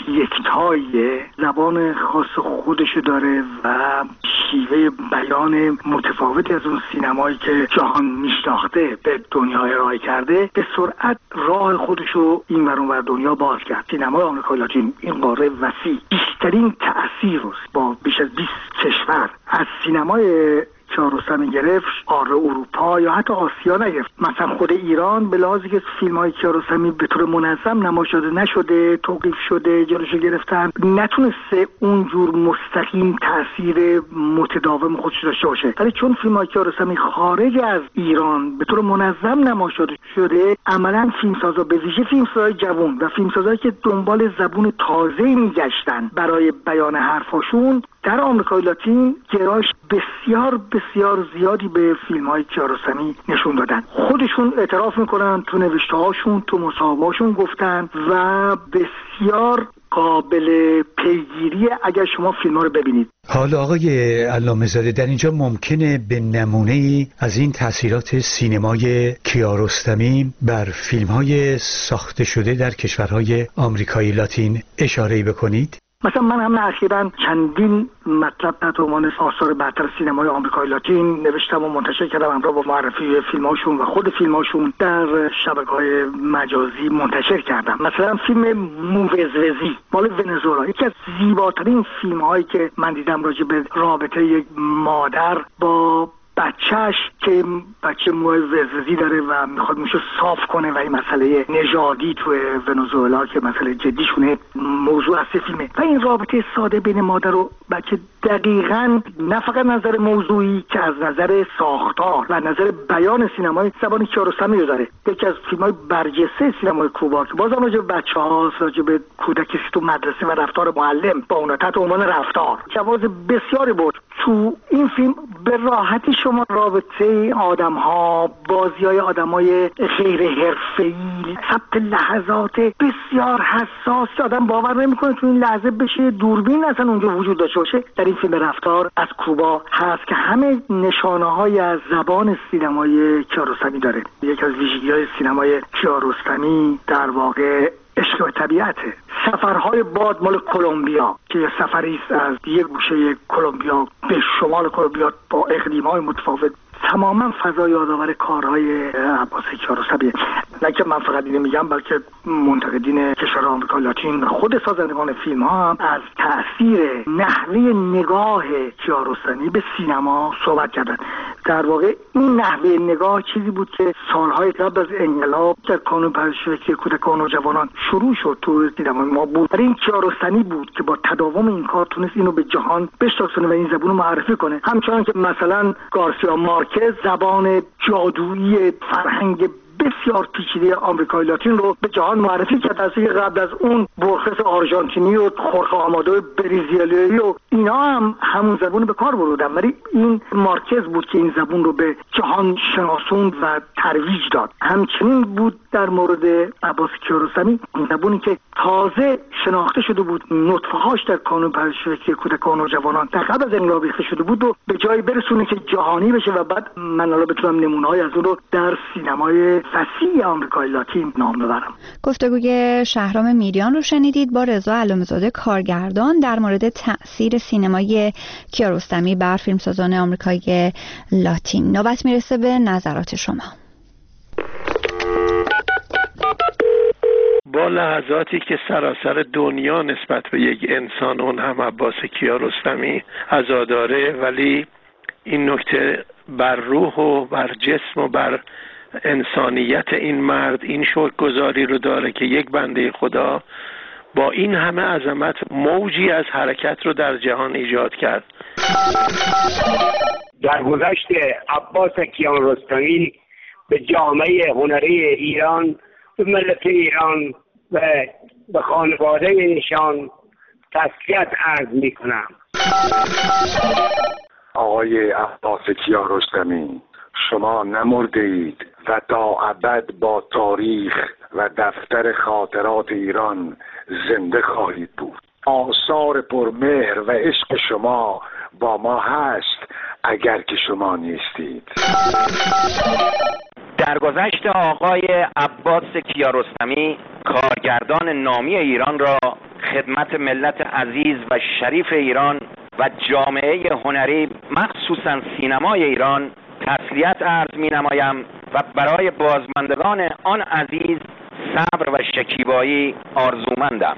یکتای زبان خاص خودشو داره و شیوه بیان متفاوتی از اون سینمایی که جهان میشناخته به دنیا ارائه کرده، به سرعت راه خودشو این ور اون ور دنیا باز کرد. سینمای آمریکای لاتین، این قاره وسیع، بیشترین تأثیر رو با بیش از 20 کشور از سینمای کیارستمی گرفت، قاره اروپا یا حتی آسیا نگرفت. مثلا خود ایران به لحاظی که فیلم‌های کیارستمی به طور منظم نمایش داده نشده، توقیف شده، جلوشو گرفتن، نتونسته اونجور مستقیم تأثیر متداوم خودش داشته باشه. ولی چون فیلم‌های کیارستمی خارج از ایران به طور منظم نمایش داده شده، عملاً فیلمسازا، به ویژه فیلمسازای جوان و فیلمسازایی که دنبال زبون تازه‌ای میگشتن برای بیان حرفاشون، در آمریکای لاتین گرایش بسیار بسیار زیادی به فیلم‌های کیارستمی نشون دادن. خودشون اعتراف میکنن، تو نوشته‌هاشون، تو مصاحبه‌هاشون گفتن و بسیار قابل پیگیری اگر شما فیلم‌ها رو ببینید. حالا آقای علامه‌زاده، در اینجا ممکنه به نمونه‌ای از این تاثیرات سینمای کیارستمی بر فیلم‌های ساخته شده در کشورهای آمریکای لاتین اشاره‌ای بکنید؟ مثلا من هم اخیراً چندین مطلب تحت عنوان آثار برتر سینمای آمریکای لاتین نوشتم و منتشر کردم، همراه با معرفی فیلم‌هاشون و خود فیلم‌هاشون در شبکه‌های مجازی منتشر کردم. مثلا فیلم مووزوزی مال ونزوئلا، یکی از زیباترین فیلم‌هایی که من دیدم راجع به رابطه یک مادر با بچهش که بچه موهای وزوزی داره و میخواد موشو صاف کنه و این مسئله نژادی تو ونزوئلا که مسئله جدیشونه موضوع اصلی فیلمه و این رابطه ساده بین مادر و بچه دقیقاً نه فقط نظر موضوعی که از نظر ساختار و نظر بیان سینمای زبان کیارستمی رو داره. یکی از فیلم‌های برجسته سینمای کوبا که بازم راجع به بچه‌هاست، راجع به کودکی تو مدرسه و رفتار معلم با اون تحت عنوان رفتار جواز بسیاری بود. تو این فیلم به راحتی شما رابطه آدم‌ها، بازی‌های آدم‌های غیر حرفه‌ای، ثبت لحظات بسیار حساس که آدم باور نمی‌کنه تو این لحظه بشه دوربین اصلا اونجا وجود داشته باشه، در این فیلم رفتار از کوبا هست که همه نشانه‌های از زبان سینمای کیارستمی داره. یکی از ویژگی‌های سینمای کیارستمی در واقع عشق به طبیعته. سفرهای باد مال کلمبیا که یه سفری است از یک گوشه کلمبیا به شمال کلمبیا با اقلیم‌های متفاوت، تماما فضا یادآور کارهای عباس کیارستمی. نه که من فقط اینو میگم، بلکه منتقدین کشور آمریکا لاتین و خود سازندگان فیلم ها هم از تأثیر نحوه نگاه کیارستمی به سینما صحبت کردن. در واقع این نحوه نگاه چیزی بود که سالهای قبل از انقلاب در کانون پژوهش کودکان و جوانان شروع شد تو سینمای ما بود. این کیارستمی بود که با تداوم این کار تونست اینو به جهان بشناسونه و این زبون رو معرفی کنه. همچنان که مثلا گارسیا مارکز زبان جادویی فرهنگ بسیار پیچیده آمریکای لاتین رو به جهان معرفی کرد. از قبل از اون بورخس آرژانتینی و خورخه آمادو بریزیلیایی و اینا هم همون زبون به کار بردن، ولی این مارکز بود که این زبون رو به جهان شناسوند و ترویج داد. همچنین بود در مورد عباس کیارستمی، این زبونی که تازه شناخته شده بود، نطفه‌هاش در کانون پژوهش کودکان و جوانان در قبل از انقلاب ریخته شده بود و به جایی برسونه که جهانی بشه و بعد من الان بتونم نمونه‌های از اون رو در سینمای فصیح آمریکای لاتین نام ببرم. گفتگوی شهرام میریان رو شنیدید با رضا علامه‌زاده کارگردان در مورد تأثیر سینمای کیارستمی بر فیلمسازان آمریکای لاتین. نوبت میرسه به نظرات شما. با لحظاتی که سراسر دنیا نسبت به یک انسان، اون هم عباس کیارستمی، عزاداره، ولی این نکته بر روح و بر جسم و بر انسانیت این مرد این شکرگزاری رو داره که یک بنده خدا با این همه عظمت موجی از حرکت رو در جهان ایجاد کرد. در گذشت عباس کیارستمی به جامعه هنری ایران، به ملت ایران و به خانواده ایشان تسلیت عرض می کنم. آقای عباس کیارستمی، شما نمرده اید و تا ابد با تاریخ و دفتر خاطرات ایران زنده خواهید بود. آثار پرمهر و عشق شما با ما هست اگر که شما نیستید. درگذشت آقای عباس کیارستمی، کارگردان نامی ایران را خدمت ملت عزیز و شریف ایران و جامعه هنری مخصوصاً سینمای ایران تسلیت عرض می نمایم و برای بازماندگان آن عزیز صبر و شکیبایی آرزومندم.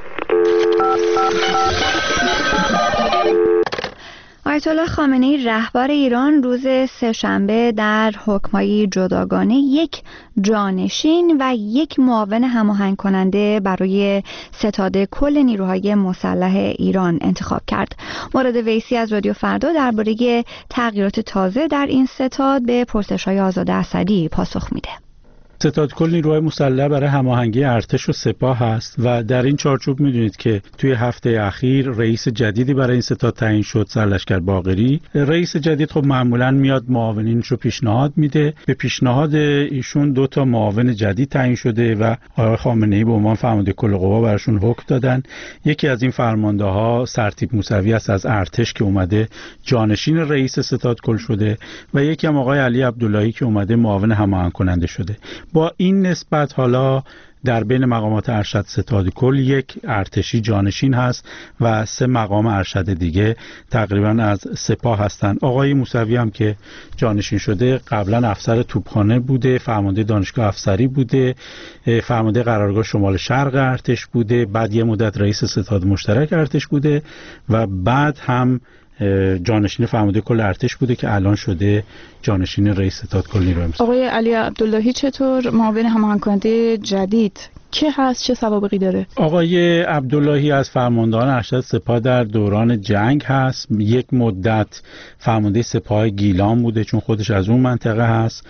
آیت الله خامنه‌ای رهبر ایران روز سه‌شنبه در حکم‌های جداگانه یک جانشین و یک معاون هماهنگ کننده برای ستاد کل نیروهای مسلح ایران انتخاب کرد. مراد ویسی از رادیو فردا درباره تغییرات تازه در این ستاد به پرسش‌های آزاد اسدی پاسخ میده. ستاد کل نیروهای مسلح برای هماهنگی ارتش و سپاه هست و در این چارچوب میدونید که توی هفته اخیر رئیس جدیدی برای این ستاد تعیین شد، سرلشکر باقری. رئیس جدید خب معمولاً میاد معاونینش رو پیشنهاد میده. به پیشنهاد ایشون 2 معاون جدید تعیین شده و آقای خامنه‌ای به عنوان فرمانده کل قوا براشون حکم دادن. یکی از این فرمانده‌ها سرتیپ موسوی است از ارتش که اومده جانشین رئیس ستاد کل شده و یکی هم آقای علی عبداللهی که اومده معاون هماهنگ کننده شده. با این نسبت حالا در بین مقامات ارشد ستاد کل یک ارتشی جانشین هست و 3 مقام ارشد دیگه تقریبا از سپاه هستند. آقای موسوی هم که جانشین شده قبلا افسر توپخانه بوده، فرمانده دانشگاه افسری بوده، فرمانده قرارگاه شمال شرق ارتش بوده، بعد یه مدت رئیس ستاد مشترک ارتش بوده و بعد هم جانشین فرمانده کل ارتش بوده که الان شده جانشین رئیس ستاد کل نیروی مسلح. آقای علی عبداللهی چطور معاون هماهنگ کننده جدید که هست، چه سوابقی داره؟ آقای عبداللهی از فرماندهان ارشد سپاه در دوران جنگ هست. یک مدت فرمانده سپاه گیلان بوده چون خودش از اون منطقه هست.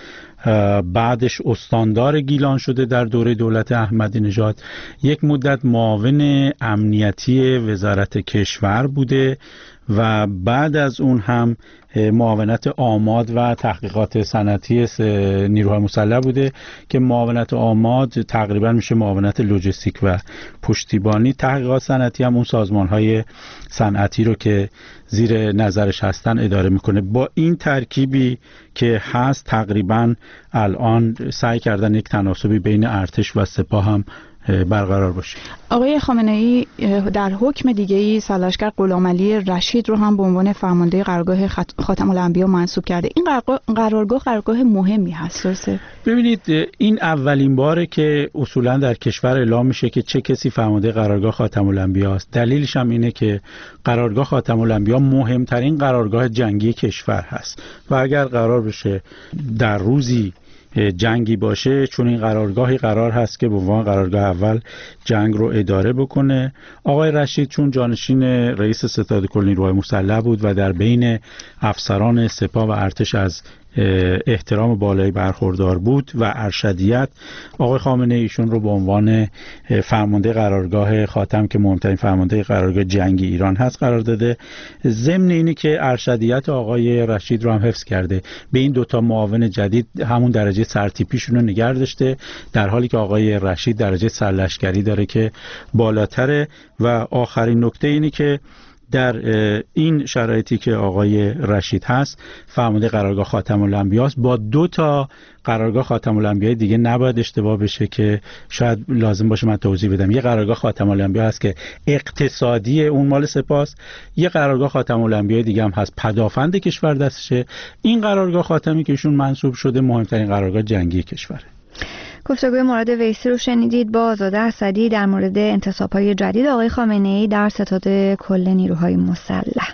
بعدش استاندار گیلان شده در دوره دولت احمدی نژاد. یک مدت معاون امنیتی وزارت کشور بوده و بعد از اون هم معاونت آماد و تحقیقات صنعتی نیروهای مسلح بوده که معاونت آماد تقریبا میشه معاونت لوجستیک و پشتیبانی. تحقیقات صنعتی هم اون سازمان‌های صنعتی رو که زیر نظرش هستن اداره میکنه. با این ترکیبی که هست تقریبا الان سعی کردن یک تناسبی بین ارتش و سپاه هم برقرار باشه. آقای خامنه‌ای در حکم دیگه‌ای سرلشکر غلامعلی رشید رو هم به عنوان فرمانده قرارگاه خاتم الانبیا منصوب کرده. این قرارگاه مهمی هست درسته؟ ببینید این اولین باره که اصولا در کشور اعلام میشه که چه کسی فرمانده قرارگاه خاتم الانبیا است. دلیلش هم اینه که قرارگاه خاتم الانبیا مهمترین قرارگاه جنگی کشور هست و اگر قرار بشه در روزی جنگی باشه، چون این قرارگاهی قرار هست که به عنوان قرارگاه اول جنگ رو اداره بکنه. آقای رشید چون جانشین رئیس ستاد کل نیروهای مسلح بود و در بین افسران سپاه و ارتش از احترام بالایی برخوردار بود و ارشدیت، آقای خامنه ایشون رو به عنوان فرمانده قرارگاه خاتم که مهمترین فرمانده قرارگاه جنگی ایران هست قرار داده. ضمن اینی که ارشدیت آقای رشید رو هم حفظ کرده، به این دوتا معاون جدید همون درجه سرتیپیشون رو نگه داشته، در حالی که آقای رشید درجه سرلشکری داره که بالاتره. و آخرین نکته اینی که در این شرایطی که آقای رشید هست فرمانده قرارگاه خاتم الانبیا با 2 تا قرارگاه خاتم الانبیا دیگه نباید اشتباه بشه که شاید لازم باشه من توضیح بدم. یه قرارگاه خاتم الانبیا هست که اقتصادی اون مال سپاس، یه قرارگاه خاتم الانبیا دیگه هم هست پدافند کشور دستشه. این قرارگاه خاتمی که ایشون منصوب شده مهمترین قرارگاه جنگی کشوره. گفتگوی مورد ویسی رو شنیدید با آزاده اسدی در مورد انتصاب‌های جدید آقای خامنه‌ای در ستاد کل نیروهای مسلح.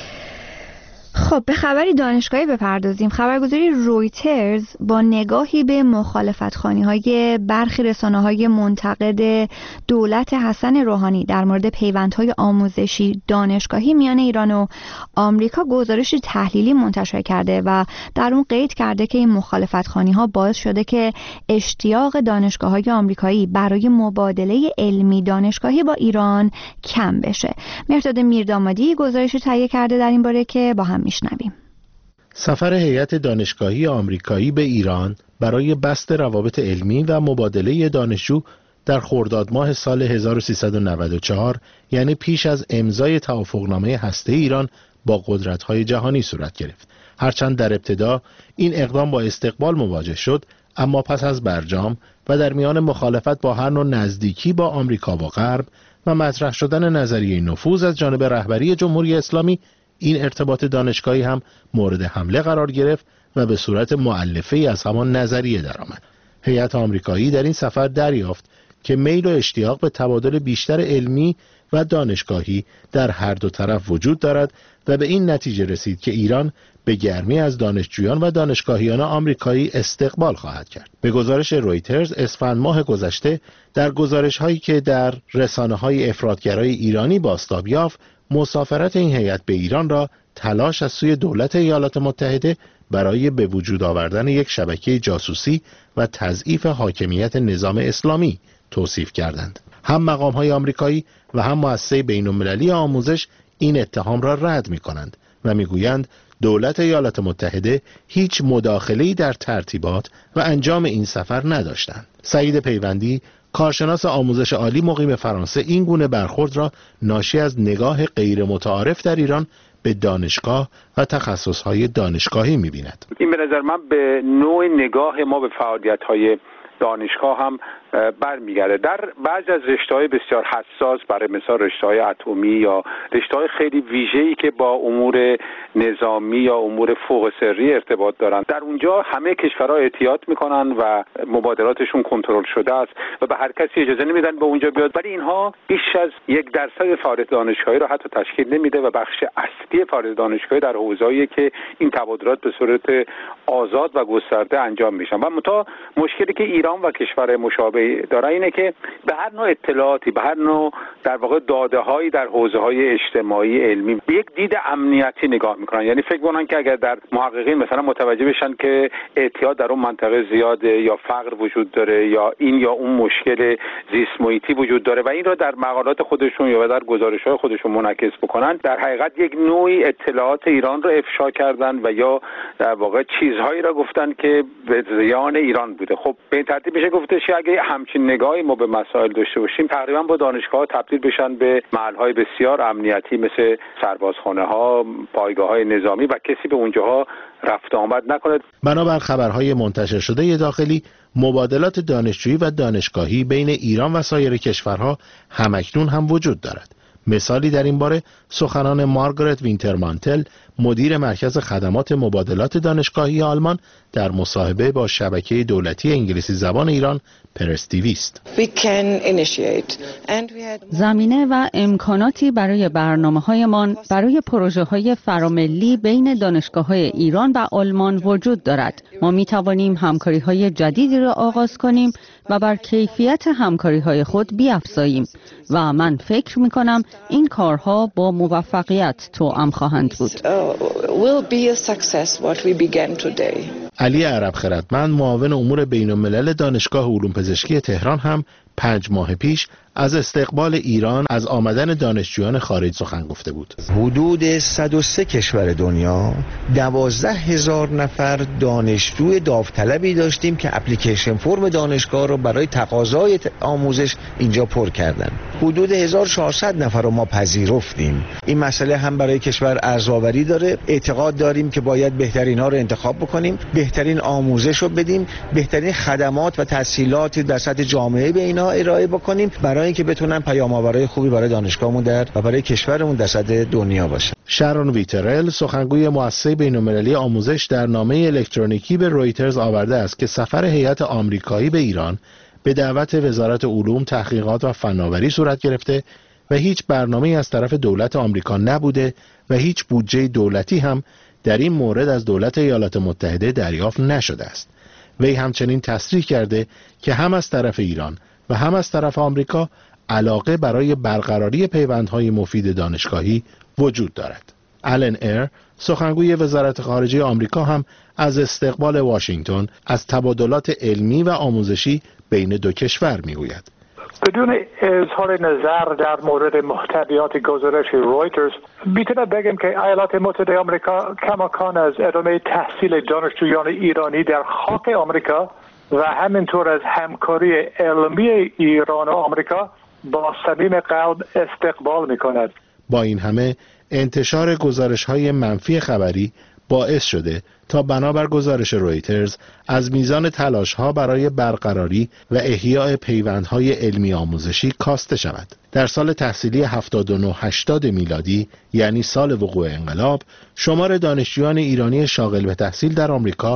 خب به خبری دانشگاهی بپردازیم. خبرگزاری رویترز با نگاهی به مخالفت‌خوانی‌های برخی رسانه‌های منتقد دولت حسن روحانی در مورد پیوندهای آموزشی دانشگاهی میان ایران و آمریکا گزارشی تحلیلی منتشر کرده و در اون قید کرده که این مخالفت‌خوانی‌ها باعث شده که اشتیاق دانشگاه‌های آمریکایی برای مبادله علمی دانشگاهی با ایران کم بشه. مهرداد میردامادی گزارشی تهیه کرده در این باره که با هم میشنویم. سفر هیئت دانشگاهی آمریکایی به ایران برای بسط روابط علمی و مبادله دانشجو در خرداد ماه سال 1394 یعنی پیش از امضای توافقنامه هسته ایران با قدرت‌های جهانی صورت گرفت. هرچند در ابتدا این اقدام با استقبال مواجه شد، اما پس از برجام و در میان مخالفت با هر نوع نزدیکی با آمریکا و غرب و مطرح شدن نظریه نفوذ از جانب رهبری جمهوری اسلامی، این ارتباط دانشگاهی هم مورد حمله قرار گرفت و به صورت مؤلفه‌ای از همان نظریه درآمد. هیئت آمریکایی در این سفر دریافت که میل و اشتیاق به تبادل بیشتر علمی و دانشگاهی در هر دو طرف وجود دارد و به این نتیجه رسید که ایران به گرمی از دانشجویان و دانشگاهیان آمریکایی استقبال خواهد کرد. به گزارش رویترز اسفند ماه گذشته در گزارش‌هایی که در رسانه‌های افراطگرای ایرانی بازتاب یافت، مسافرت این هیئت به ایران را تلاش از سوی دولت ایالات متحده برای به وجود آوردن یک شبکه جاسوسی و تضعیف حاکمیت نظام اسلامی توصیف کردند. هم مقام‌های آمریکایی و هم مؤسسه بین‌المللی آموزش این اتهام را رد می‌کنند و می‌گویند دولت ایالات متحده هیچ مداخله‌ای در ترتیبات و انجام این سفر نداشتند. سعید پیوندی، کارشناس آموزش عالی مقیم فرانسه، این گونه برخورد را ناشی از نگاه غیر متعارف در ایران به دانشگاه و تخصص‌های دانشگاهی می‌بیند. این به نظر من به نوع نگاه ما به فعالیت‌های دانشگاه هم برمیگرده. در بعضی از رشته‌های بسیار حساس، برای مثال رشته‌های اتمی یا رشته‌های خیلی ویژه‌ای که با امور نظامی یا امور فوق سری ارتباط دارن، در اونجا همه کشورها احتیاط میکنن و مبادلاتشون کنترل شده است و به هر کسی اجازه نمیدن به اونجا بیاد، ولی اینها بیش از 1% فعالیت دانشگاهی رو حتی تشکیل نمیده و بخش اصلی فعالیت دانشگاهی در حوزه‌ای که این تبادلات به صورت آزاد و گسترده انجام میشن. و مشکلی که ایران و کشور مشابه داره اینه که به هر نوع اطلاعاتی، به هر نوع در واقع داده‌هایی در حوزه‌های اجتماعی علمی به یک دید امنیتی نگاه میکنن. یعنی فکر می‌کنن که اگر در محققین مثلا متوجه بشن که اعتیاد در اون منطقه زیاده یا فقر وجود داره یا این یا اون مشکل زیست محیطی وجود داره و این رو در مقالات خودشون یا در گزارش‌های خودشون منعکس بکنن، در حقیقت یک نوعی اطلاعات ایران رو افشا کردن و یا در واقع چیزهایی را گفتن که به زیان ایران بوده. خب به این ترتیب میشه گفتش که اگه همچین نگاهی ما به مسائل داشته باشیم، تقریبا با دانشگاه‌ها تبدیل بشن به محل‌های بسیار امنیتی مثل سربازخانه‌ها، پایگاه‌های نظامی و کسی به اونجاها رفت آمد نکنه. بنابر خبرهای منتشر شده داخلی، مبادلات دانشجویی و دانشگاهی بین ایران و سایر کشورها همکنون هم وجود دارد. مثالی در این باره سخنان مارگارت وینترمانتل، مدیر مرکز خدمات مبادلات دانشگاهی آلمان، در مصاحبه با شبکه دولتی انگلیسی زبان ایران پرس تیوی است. زمینه و امکاناتی برای برنامه‌هایمان برای پروژه‌های فراملی بین دانشگاه‌های ایران و آلمان وجود دارد. ما می‌توانیم همکاری‌های جدیدی را آغاز کنیم و بر کیفیت همکاری‌های خود بیفزاییم و من فکر می‌کنم این کارها با موفقیت توأم خواهند بود. علی عرب خردمند، معاون امور بین‌الملل دانشگاه علوم پزشکی تهران، هم 5 ماه پیش از استقبال ایران از آمدن دانشجویان خارج سخن گفته بود. حدود 103 کشور دنیا 12,000 نفر دانشجوی داوطلبی داشتیم که اپلیکیشن فرم دانشگاه رو برای تقاضای آموزش اینجا پر کردن. حدود 1400 نفر رو ما پذیرفتیم. این مسئله هم برای کشور ارزآوری داره. اعتقاد داریم که باید بهترین ها رو انتخاب بکنیم، بهترین آموزش رو بدیم، بهترین خدمات و تسهیلات در سطح جامعه به اینا ارائه بکنیم برای اینکه بتونن پیام‌آورای خوبی برای دانشگاهمون و برای کشورمون در سطح دنیا باشه. شارون ویترل، سخنگوی مؤسسه بین‌المللی آموزش، در نامه الکترونیکی به رویترز آورده است که سفر هیئت آمریکایی به ایران به دعوت وزارت علوم، تحقیقات و فناوری صورت گرفته و هیچ برنامه‌ای از طرف دولت آمریکا نبوده و هیچ بودجه دولتی هم در این مورد از دولت ایالات متحده دریافت نشده است. وی همچنین تصریح کرده که هم از طرف ایران و هم از طرف آمریکا علاقه برای برقراری پیوندهای مفید دانشگاهی وجود دارد. آلن ایر، سخنگوی وزارت خارجه آمریکا، هم از استقبال واشنگتن از تبادلات علمی و آموزشی بین دو کشور میگوید. بدون اظهار نظر در مورد محتویات گزارش رویترز، میتونم بگم که ایالات متحده آمریکا کماکان از ادامه تحصیل دانشجویان ایرانی در خاک آمریکا و همینطور از همکاری علمی ایران و آمریکا با صمیم قلب استقبال میکند. با این همه انتشار گزارش‌های منفی خبری باعث شده تا بنابر گزارش رویترز از میزان تلاش‌ها برای برقراری و احیاء پیوندهای علمی آموزشی کاسته شود. در سال تحصیلی 79-80 میلادی، یعنی سال وقوع انقلاب، شمار دانشجویان ایرانی شاغل به تحصیل در آمریکا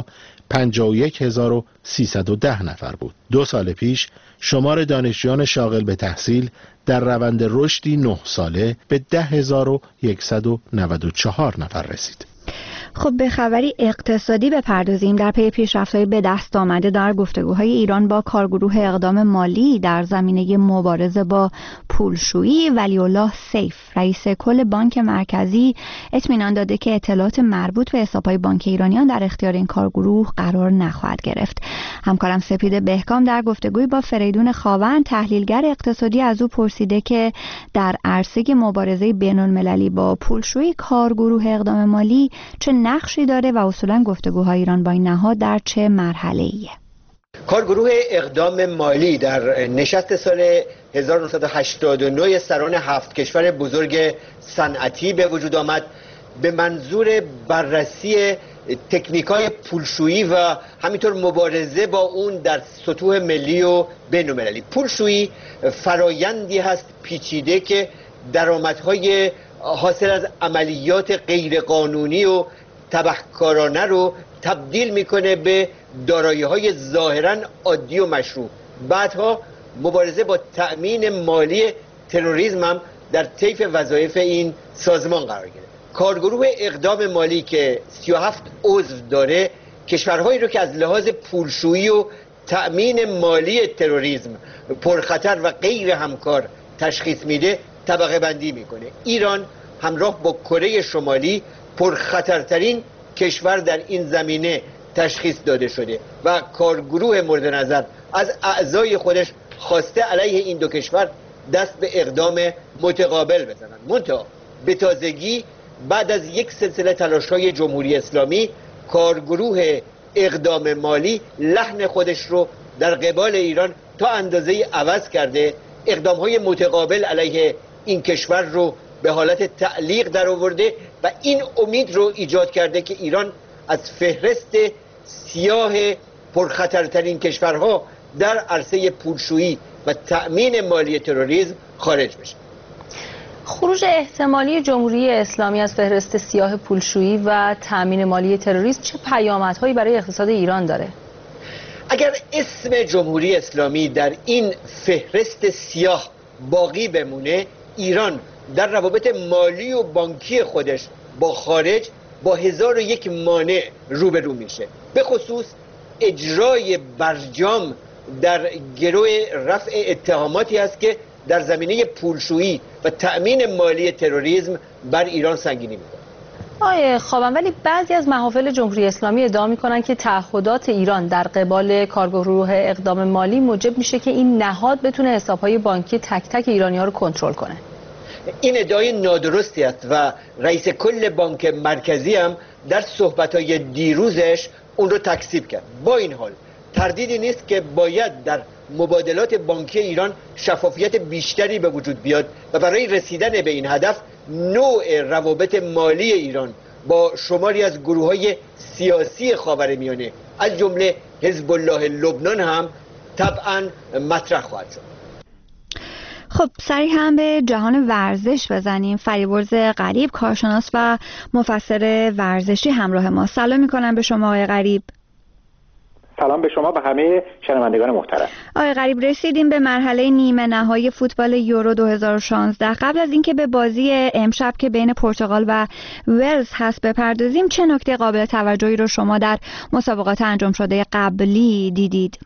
51,310 نفر بود. 2 سال پیش شمار دانشجویان شاغل به تحصیل در روند رشدی 9 ساله به 10,194 نفر رسید. خب به خبری اقتصادی بپردازیم. در پی پیشرفت‌های به دست آمده در گفتگوهای ایران با کارگروه اقدام مالی در زمینه مبارزه با پولشویی، ولی‌الله سیف، رئیس کل بانک مرکزی، اطمینان داده که اطلاعات مربوط به حساب‌های بانک ایرانیان در اختیار این کارگروه قرار نخواهد گرفت. همکارم سپید بهکام در گفتگوی با فریدون خاوند، تحلیلگر اقتصادی، از او پرسیده که در عرصه مبارزه بین‌المللی با پولشویی کارگروه اقدام مالی چه نقشی داره و اصولا گفتگوهای ایران با این نهاد در چه مرحله‌ایه؟ کارگروه اقدام مالی در نشست سال 1989 سران 7 کشور بزرگ صنعتی به وجود آمد به منظور بررسی تکنیکای پولشویی و همینطور مبارزه با اون در سطوح ملی و بین‌المللی. پولشویی فرایندی هست پیچیده که درآمدهای حاصل از عملیات غیرقانونی و تبهکارانه رو تبدیل میکنه به دارایی‌های ظاهراً عادی و مشروع. بعدها مبارزه با تأمین مالی تروریسم هم در طیف وظایف این سازمان قرار گرفت. کارگروه اقدام مالی که 37 عضو داره کشورهایی رو که از لحاظ پولشویی و تأمین مالی تروریسم پرخطر و غیر همکار تشخیص میده طبقه بندی میکنه. ایران همراه با کره شمالی پرخطرترین کشور در این زمینه تشخیص داده شده و کارگروه مورد نظر از اعضای خودش خواسته علیه این دو کشور دست به اقدام متقابل بزنن. منتها به تازگی بعد از یک سلسله تلاش‌های جمهوری اسلامی کارگروه اقدام مالی لحن خودش رو در قبال ایران تا اندازه‌ای عوض کرده، اقدام‌های متقابل علیه این کشور رو به حالت تعلیق در آورده و این امید رو ایجاد کرده که ایران از فهرست سیاه پرخطرترین کشورها در عرصه پولشویی و تأمین مالی تروریسم خارج بشه. خروج احتمالی جمهوری اسلامی از فهرست سیاه پولشویی و تأمین مالی تروریسم چه پیامدهایی برای اقتصاد ایران داره؟ اگر اسم جمهوری اسلامی در این فهرست سیاه باقی بمونه، ایران در روابط مالی و بانکی خودش با خارج با 1001 مانع روبرو میشه. به خصوص اجرای برجام در گروه رفع اتهاماتی است که در زمینه پولشویی و تأمین مالی تروریسم بر ایران سنگینی میکنه. آیه خوابم، ولی بعضی از محافل جمهوری اسلامی ادعا میکنن که تعهدات ایران در قبال کارگروه اقدام مالی موجب میشه که این نهاد بتونه حسابهای بانکی تک تک ایرانی‌ها رو کنترل کنه. این ادعای نادرستی است و رئیس کل بانک مرکزی هم در صحبت‌های دیروزش اون رو تکذیب کرد. با این حال تردیدی نیست که باید در مبادلات بانکی ایران شفافیت بیشتری به وجود بیاد و برای رسیدن به این هدف نوع روابط مالی ایران با شماری از گروه‌های سیاسی خاورمیانه از جمله حزب الله لبنان هم طبعاً مطرح خواهد شد. خب سریع هم به جهان ورزش بزنیم. فریبرز غریب، کارشناس و مفسر ورزشی همراه ما. سلام میکنم به شما آقای غریب. سلام به شما و همه شنوندگان محترم. آقای غریب، رسیدیم به مرحله نیمه نهایی فوتبال یورو 2016. قبل از اینکه به بازی امشب که بین پرتغال و ولز هست بپردازیم، چه نکته قابل توجهی رو شما در مسابقات انجام شده قبلی دیدید؟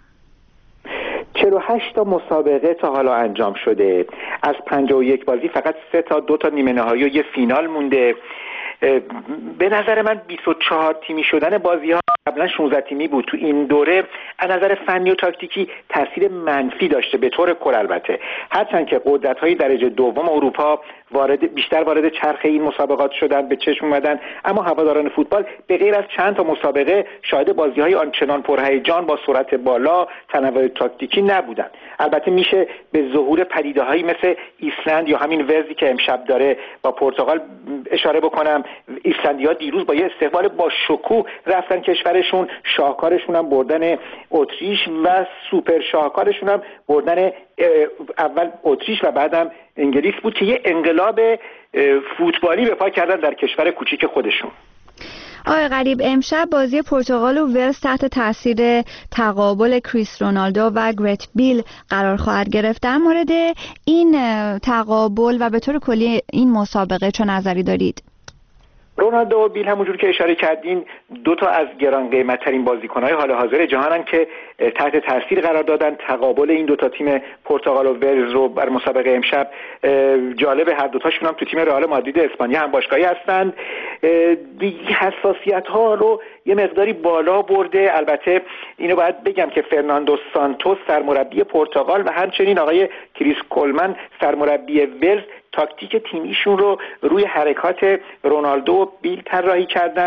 48 تا مسابقه تا حالا انجام شده. از 51 بازی فقط 3 تا 2 تا نیمه نهایی و یه فینال مونده. به نظر من 24 تیمی شدن بازی ها قبلا 16 تیمی بود. تو این دوره از نظر فنی و تاکتیکی تاثیر منفی داشته به طور کل. البته هرچند که قدرت‌های درجه دوم اروپا بیشتر وارد چرخه این مسابقات شدن، به چشم اومدن، اما هواداران فوتبال به غیر از چند تا مسابقه شاهد بازی‌های آنچنان پرهیجان با سرعت بالا، تنوع تاکتیکی نبودن. البته میشه به ظهور پدیده‌هایی مثل ایسلند یا همین ولزی که امشب داره با پرتغال اشاره بکنم. ایسلندی‌ها دیروز با یه استقبال با شکوه رفتن کشورشون، شاهکارشون هم بردن اتریش و سوپر شاهکارشون هم بردن اول اتریش و بعدم انگلیس بود که یه انقلاب فوتبالی به پا کردن در کشور کوچیک خودشون. آقای غریب، امشب بازی پرتغال و ولز تحت تاثیر تقابل کریس رونالدو و گرت بیل قرار خواهد گرفت. در مورد این تقابل و به طور کلی این مسابقه چه نظری دارید؟ رونالدو و بیل همونجور که اشاره کردین 2 تا از گران قیمت‌ترین بازیکن‌های حال حاضر جهانن که تحت تاثیر قرار دادن. تقابل این 2 تا تیم پرتغال و ولز رو بر مسابقه امشب جالب، هر دو تاشون هم تو تیم رئال مادرید اسپانیا هم باشگاهی هستند. حساسیت‌ها رو یه مقداری بالا برده. البته اینو باید بگم که فرناندو سانتوس سرمربی پرتغال و همچنین آقای کریس کولمن سرمربی ولز تاکتیک تیمیشون رو روی حرکات رونالدو و بیل طراحی کردن.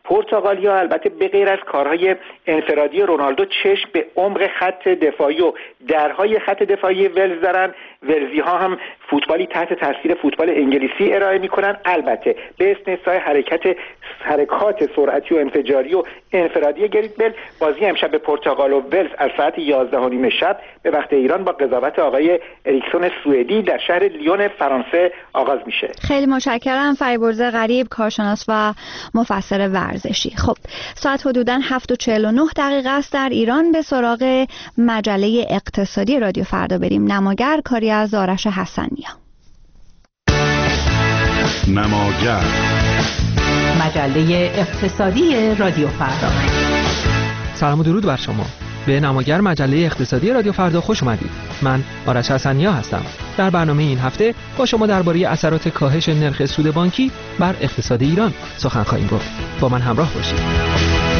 پرتغالیا البته به غیر از کارهای انفرادی رونالدو چشم به عمق خط دفاعی و درهای خط دفاعی ولز دارن. ولزی ها هم فوتبالی تحت تاثیر فوتبال انگلیسی ارائه میکنن، البته به استثنای حرکات سرعتی و انفجاری و انفرادی گریت بیل. بازی امشب به پرتغال و ولز از ساعت 11:30 شب به وقت ایران با قضاوت آقای اریکسون سوئدی در شهر لیون فرانسه آغاز میشه. خیلی متشکرم فریبرز غریب، کارشناس و مفسر ورزشی. خب ساعت حدوداً 7:49 است در ایران. به سراغ مجله اقتصادی رادیو فردا بریم. نماگر کاری از آرش حسنیا. نماگر، مجله اقتصادی رادیو فردا. سلام و درود بر شما. به نماگر مجله اقتصادی رادیو فردا خوش اومدید. من آرش حسنیا هستم. در برنامه این هفته با شما درباره اثرات کاهش نرخ سود بانکی بر اقتصاد ایران سخن خواهیم گفت. با من همراه باشید.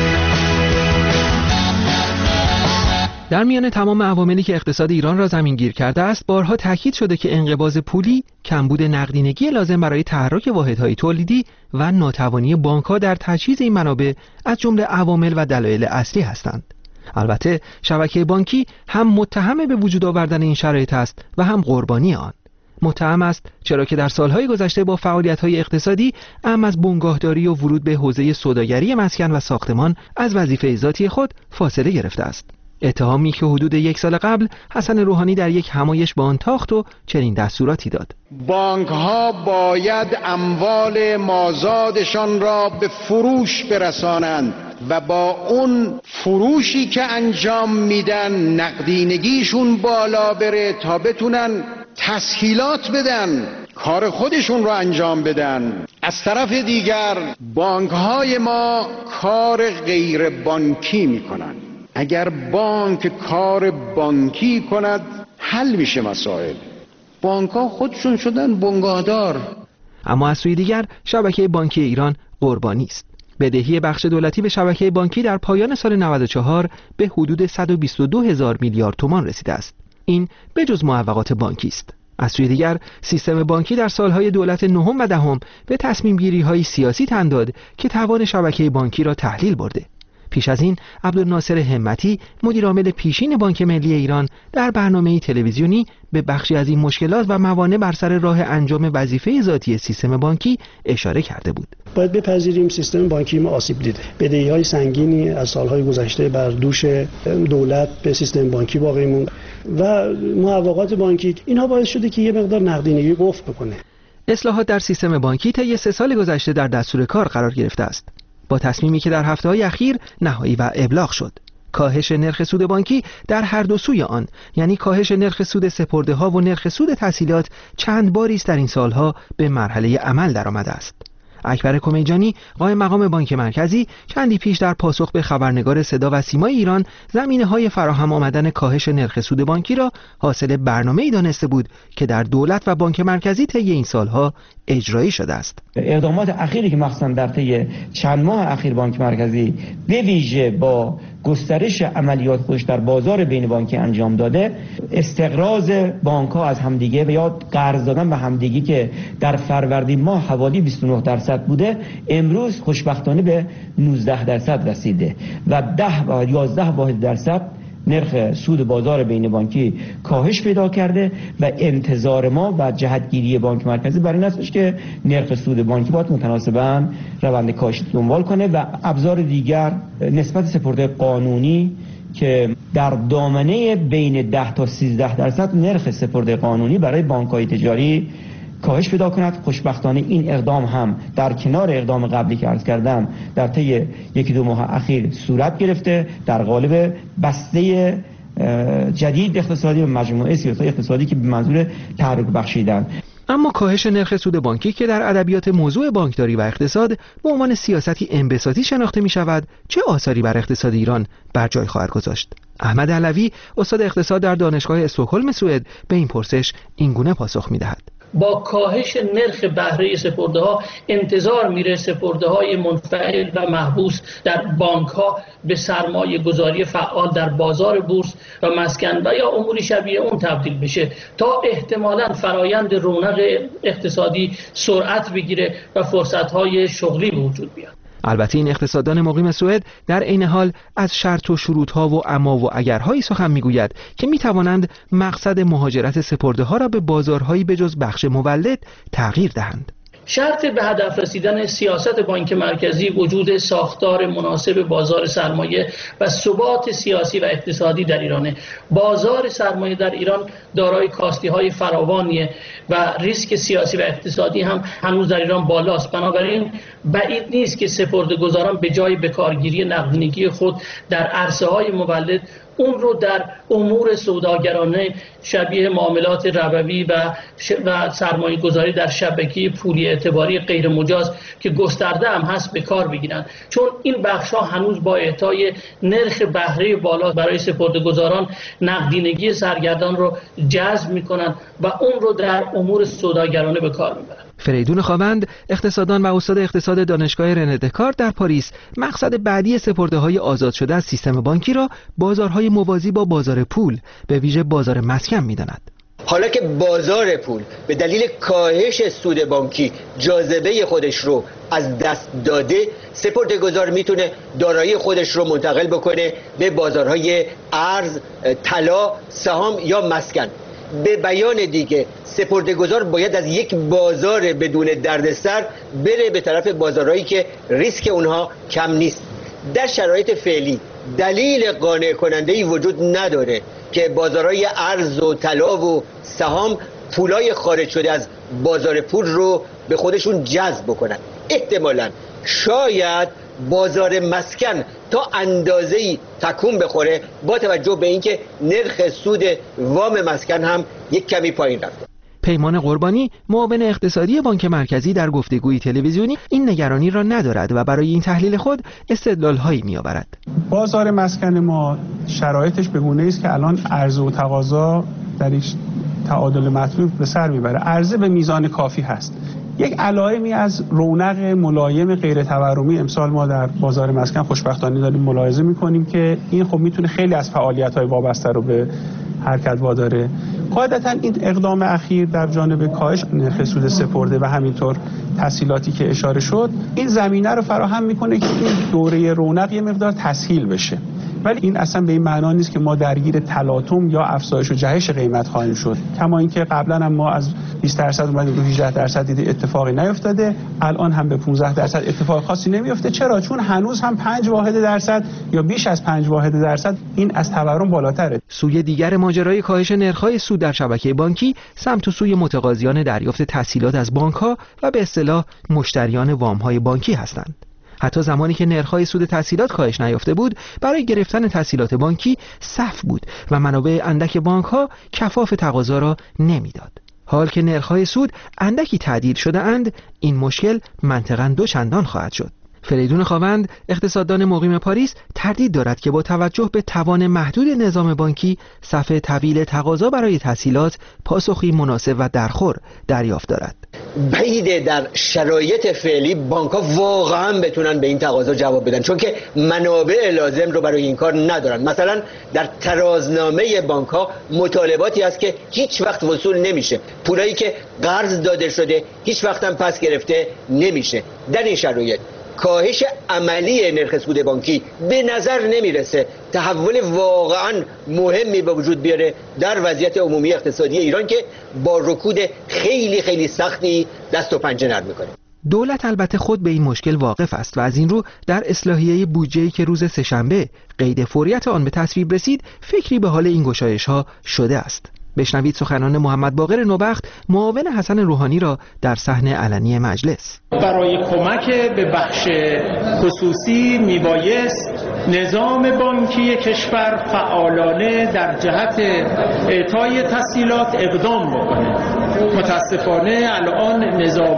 در میان تمام عواملی که اقتصاد ایران را زمینگیر کرده است، بارها تاکید شده که انقباض پولی، کمبود نقدینگی لازم برای تحرک واحدهای تولیدی و ناتوانی بانک‌ها در تجهیز این منابع از جمله عوامل و دلایل اصلی هستند. البته شبکه بانکی هم متهم به وجود آوردن این شرایط است و هم قربانی آن. متهم است چرا که در سالهای گذشته با فعالیت‌های اقتصادی اهم از بنگاهداری و ورود به حوزه سوداگری مسکن و ساختمان از وظیفه ذاتی خود فاصله گرفته است. اتهامی که حدود 1 سال قبل حسن روحانی در یک همایش به آن تاخت و چنین دستوراتی داد: بانک ها باید اموال مازادشان را به فروش برسانند و با اون فروشی که انجام میدن نقدینگیشون بالا بره تا بتونن تسهیلات بدن، کار خودشون رو انجام بدن. از طرف دیگر بانک های ما کار غیر بانکی میکنن. اگر بانک کار بانکی کند حل میشه مسائل. بانک ها خودشون شدن بنگاهدار. اما از سوی دیگر شبکه بانکی ایران قربانی است. بدهی بخش دولتی به شبکه بانکی در پایان سال 94 به حدود 122,000 میلیارد تومان رسیده است. این به جز معوقات بانکی است. از سوی دیگر سیستم بانکی در سالهای دولت نهم و دهم به تصمیم گیری های سیاسی تن داد که توان شبکه بانکی را تحلیل برده. پیش از این عبدالناصر همتی مدیر عامل پیشین بانک ملی ایران در برنامه تلویزیونی به بخشی از این مشکلات و موانع بر سر راه انجام وظیفه ذاتی سیستم بانکی اشاره کرده بود. باید بپذیریم سیستم بانکی ما آسیب دیده. بدهی‌های سنگینی از سالهای گذشته بر دوش دولت به سیستم بانکی باقی موند و معوقات بانکی اینها باعث شده که یه مقدار نقدینگی قفل بکنه. اصلاحات در سیستم بانکی طی 3 سال گذشته در دستور کار قرار گرفته است، با تصمیمی که در هفته‌های اخیر نهایی و ابلاغ شد. کاهش نرخ سود بانکی در هر دو سوی آن، یعنی کاهش نرخ سود سپرده‌ها و نرخ سود تسهیلات، چند باری است در این سالها به مرحله عمل درآمده است. اکبر کمیجانی قائم مقام بانک مرکزی چندی پیش در پاسخ به خبرنگار صدا و سیمای ایران زمینه‌های فراهم آمدن کاهش نرخ سود بانکی را حاصل برنامه‌ای دانسته بود که در دولت و بانک مرکزی طی این سالها اجرایی شده است. اقدامات اخیری که مخصوصا در طی چند ماه اخیر بانک مرکزی به ویژه با گسترش عملیات خودش در بازار بین بانکی انجام داده، استقراض بانک‌ها از همدیگه و یا قرض دادن به همدیگه که در فروردین ماه حوالی 29% بوده، امروز خوشبختانه به 19% رسیده و 10 و 11 واحد درصد نرخ سود بازار بین بانکی کاهش پیدا کرده و انتظار ما و جهتگیری بانک مرکزی بر این است که نرخ سود بانکی باید متناسباً روند کاهش دنبال کنه و ابزار دیگر نسبت سپرده قانونی که در دامنه بین 10 تا 13% نرخ سپرده قانونی برای بانک‌های تجاری کاهش پیدا کند. خوشبختانه این اقدام هم در کنار اقدام قبلی که عرض کردم در طی 1-2 ماه اخیر صورت گرفته در قالب بسته جدید اقتصادی و مجموعه سیاست اقتصادی که به منظور تحرک بخشیدن. اما کاهش نرخ سود بانکی که در ادبیات موضوع بانکداری و اقتصاد به عنوان سیاستی انبساطی شناخته می شود، چه آثاری بر اقتصاد ایران بر جای خواهد گذاشت؟ احمد علوی استاد اقتصاد در دانشگاه استکهلم سوئد به این پرسش اینگونه پاسخ می دهد: با کاهش نرخ بهره سپرده‌ها انتظار میره سپرده‌های منفعل و محبوس در بانک‌ها به سرمایه گذاری فعال در بازار بورس و مسکن و یا اموری شبیه اون تبدیل بشه تا احتمالاً فرایند رونق اقتصادی سرعت بگیره و فرصت‌های شغلی به وجود بیاد. البته این اقتصاددان مقیم سوئد در عین حال از شرط و شروطها و اما و اگرهایی سخن میگوید که میتوانند مقصد مهاجرت سپرده‌ها را به بازارهایی بجز بخش مولد تغییر دهند. شرط به هدف رسیدن سیاست بانک مرکزی وجود ساختار مناسب بازار سرمایه و ثبات سیاسی و اقتصادی در ایرانه. بازار سرمایه در ایران دارای کاستی‌های فراوانیه و ریسک سیاسی و اقتصادی هم هنوز در ایران بالاست. بنابراین بعید نیست که سپرده‌گذاران به جای بکارگیری نقدینگی خود در عرصه‌های مولد اون رو در امور سوداگرانه شبیه معاملات ربوی و سرمایه گذاری در شبکه پولی اعتباری غیر مجاز که گسترده هم هست به کار بگیرن، چون این بخش‌ها هنوز با اعطای نرخ بهره بالا برای سپرده‌گذاران نقدینگی سرگردان رو جذب میکنن و اون رو در امور سوداگرانه به کار میبرن. فریدون خاوند، اقتصاددان و استاد اقتصاد دانشگاه رنه دکارت در پاریس، مقصد بعدی سپرده‌های آزاد شده از سیستم بانکی را بازارهای موازی با بازار پول، به ویژه بازار مسکن می‌داند. حالا که بازار پول به دلیل کاهش سود بانکی جاذبه خودش رو از دست داده، سپرده‌گذار میتونه دارایی خودش رو منتقل بکنه به بازارهای ارز، طلا، سهام یا مسکن. به بیان دیگه سپرده‌گذار باید از یک بازار بدون دردسر بره به طرف بازارهایی که ریسک اونها کم نیست. در شرایط فعلی دلیل قانع کننده‌ای وجود نداره که بازارهای ارز و طلا و سهام پولای خارج شده از بازار پول رو به خودشون جذب بکنن. احتمالاً شاید بازار مسکن تا اندازه‌ای تکون بخوره با توجه به اینکه نرخ سود وام مسکن هم یک کمی پایین رفته. پیمان قربانی، معاون اقتصادی بانک مرکزی، در گفتگوی تلویزیونی این نگرانی را ندارد و برای این تحلیل خود استدلال‌هایی می‌آورد. بازار مسکن ما شرایطش به گونه‌ای است که الان عرضه و تقاضا در یک تعادل مطلوب به سر میبره. عرضه به میزان کافی هست. یک علائمی از رونق ملایم غیر تورمی امسال ما در بازار مسکن خوشبختانه داریم ملاحظه می‌کنیم که این خب میتونه خیلی از فعالیت‌های وابسته رو به حرکت واداره. قاعدتاً این اقدام اخیر در جانب کاهش نرخ سود سپرده و همینطور تسهیلاتی که اشاره شد، این زمینه رو فراهم میکنه که این دوره رونق یه مقدار تسهیل بشه. ولی این اصلا به این معنا نیست که ما درگیر تلاطم یا افزایش و جهش قیمت خواهیم شد. کما اینکه قبلا هم ما از 20% اومدیم رو 18% دیدیم اتفاقی نیفتاده، الان هم به 15% اتفاق خاصی نمیفته. چرا؟ چون هنوز هم 5% یا بیش از 5% این از تورم بالاتره. سوی دیگر ماجرای کاهش نرخ‌های سود در شبکه بانکی سمت و سوی متقاضیان دریافت تسهیلات از بانک‌ها و به اصطلاح مشتریان وام‌های بانکی هستند. حتی زمانی که نرخ‌های سود تسهیلات کاهش نیافته بود، برای گرفتن تسهیلات بانکی صف بود و منابع اندک بانک‌ها کفاف تقاضا را نمیداد. حال که نرخ‌های سود اندکی تعدیل شده اند، این مشکل منطقاً دوچندان خواهد شد. فریدون خاوند، اقتصاددان مقیم پاریس، تردید دارد که با توجه به توان محدود نظام بانکی، صف طویل تقاضا برای تسهیلات پاسخی مناسب و درخور دریافت دارد. بعیده در شرایط فعلی بانک‌ها واقعا بتونن به این تقاضا جواب بدن، چون که منابع لازم رو برای این کار ندارن. مثلا در ترازنامه بانک‌ها مطالباتی هست که هیچ وقت وصول نمیشه، پولایی که قرض داده شده هیچ وقت هم پس گرفته نمیشه. در این شرایط کاهش عملی نرخ سود بانکی به نظر نمیرسه تحول واقعا مهمی به وجود بیاره در وضعیت عمومی اقتصادی ایران که با رکود خیلی خیلی سختی دست و پنجه نرم میکنه. دولت البته خود به این مشکل واقف است و از این رو در اصلاحیه بودجه‌ای که روز سه‌شنبه قید فوریت آن به تصویب رسید، فکری به حال این گشایش‌ها شده است. بشنوید سخنان محمد باقر نوبخت، معاون حسن روحانی را در صحن علنی مجلس. برای کمک به بخش خصوصی میبایست نظام بانکی کشور فعالانه در جهت اعطای تسهیلات اقدام بکنه. متاسفانه الان نظام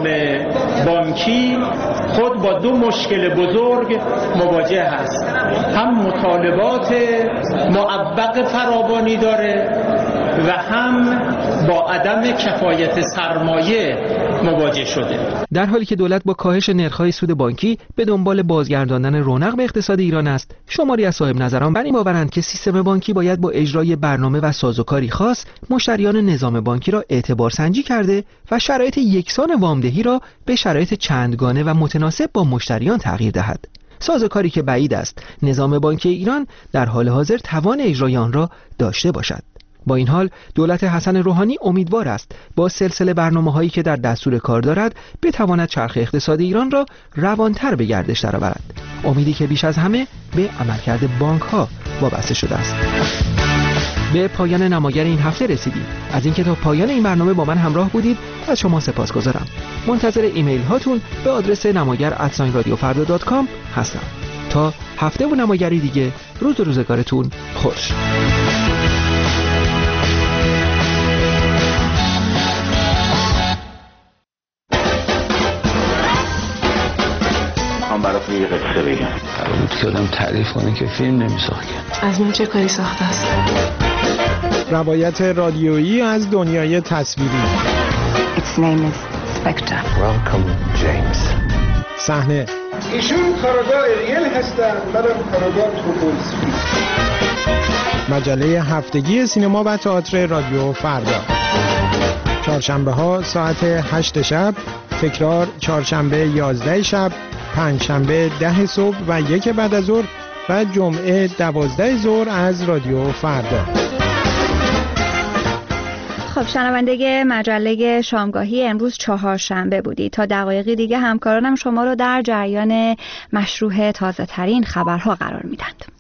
بانکی خود با دو مشکل بزرگ مواجه هست. هم مطالبات معوق فراوانی داره و هم با عدم کفایت سرمایه مواجه شده. در حالی که دولت با کاهش نرخ‌های سود بانکی به دنبال بازگرداندن رونق به اقتصاد ایران است، شماری از صاحب نظران بر این باورند که سیستم بانکی باید با اجرای برنامه و سازوکاری خاص مشتریان نظام بانکی را اعتبار سنجی کرده و شرایط یکسان وامدهی را به شرایط چندگانه و متناسب با مشتریان تغییر دهد. سازوکاری که بعید است نظام بانکی ایران در حال حاضر توان اجرای آن را داشته باشد. با این حال دولت حسن روحانی امیدوار است با سلسله برنامه‌هایی که در دستور کار دارد بتواند چرخ اقتصاد ایران را روانتر به گردش درآورد. امیدی که بیش از همه به عملکرد بانک‌ها وابسته شده است. به پایان نماگر این هفته رسیدیم. از اینکه تا پایان این برنامه با من همراه بودید از شما سپاسگزارم. منتظر ایمیل هاتون به آدرس namagar@radiofarda.com هستم. تا هفته و نماگری دیگه، روز و روزگارتون خوش. براتون یه قصه بگم. بود که آدم تعریف کنه که فیلم نمیساخت. از من چه کاری ساخته است؟ روایت رادیویی از دنیای تصویری. Its name is Spectre. Welcome James. صحنه. ایشون کارگاه ریل هستن، منم کارگاه توپولسکی. مجله هفتگی سینما و تئاتر رادیو فردا. چهارشنبه ها ساعت 8 شب، تکرار چهارشنبه 11 شب، پنجشنبه 10 صبح و 1 بعد از ظهر و جمعه 12 ظهر از رادیو فردا. خب شنونده مجله شامگاهی امروز چهارشنبه بودید. تا دقایقی دیگه همکارانم شما رو در جریان مشروع تازه ترین خبرها قرار میدند.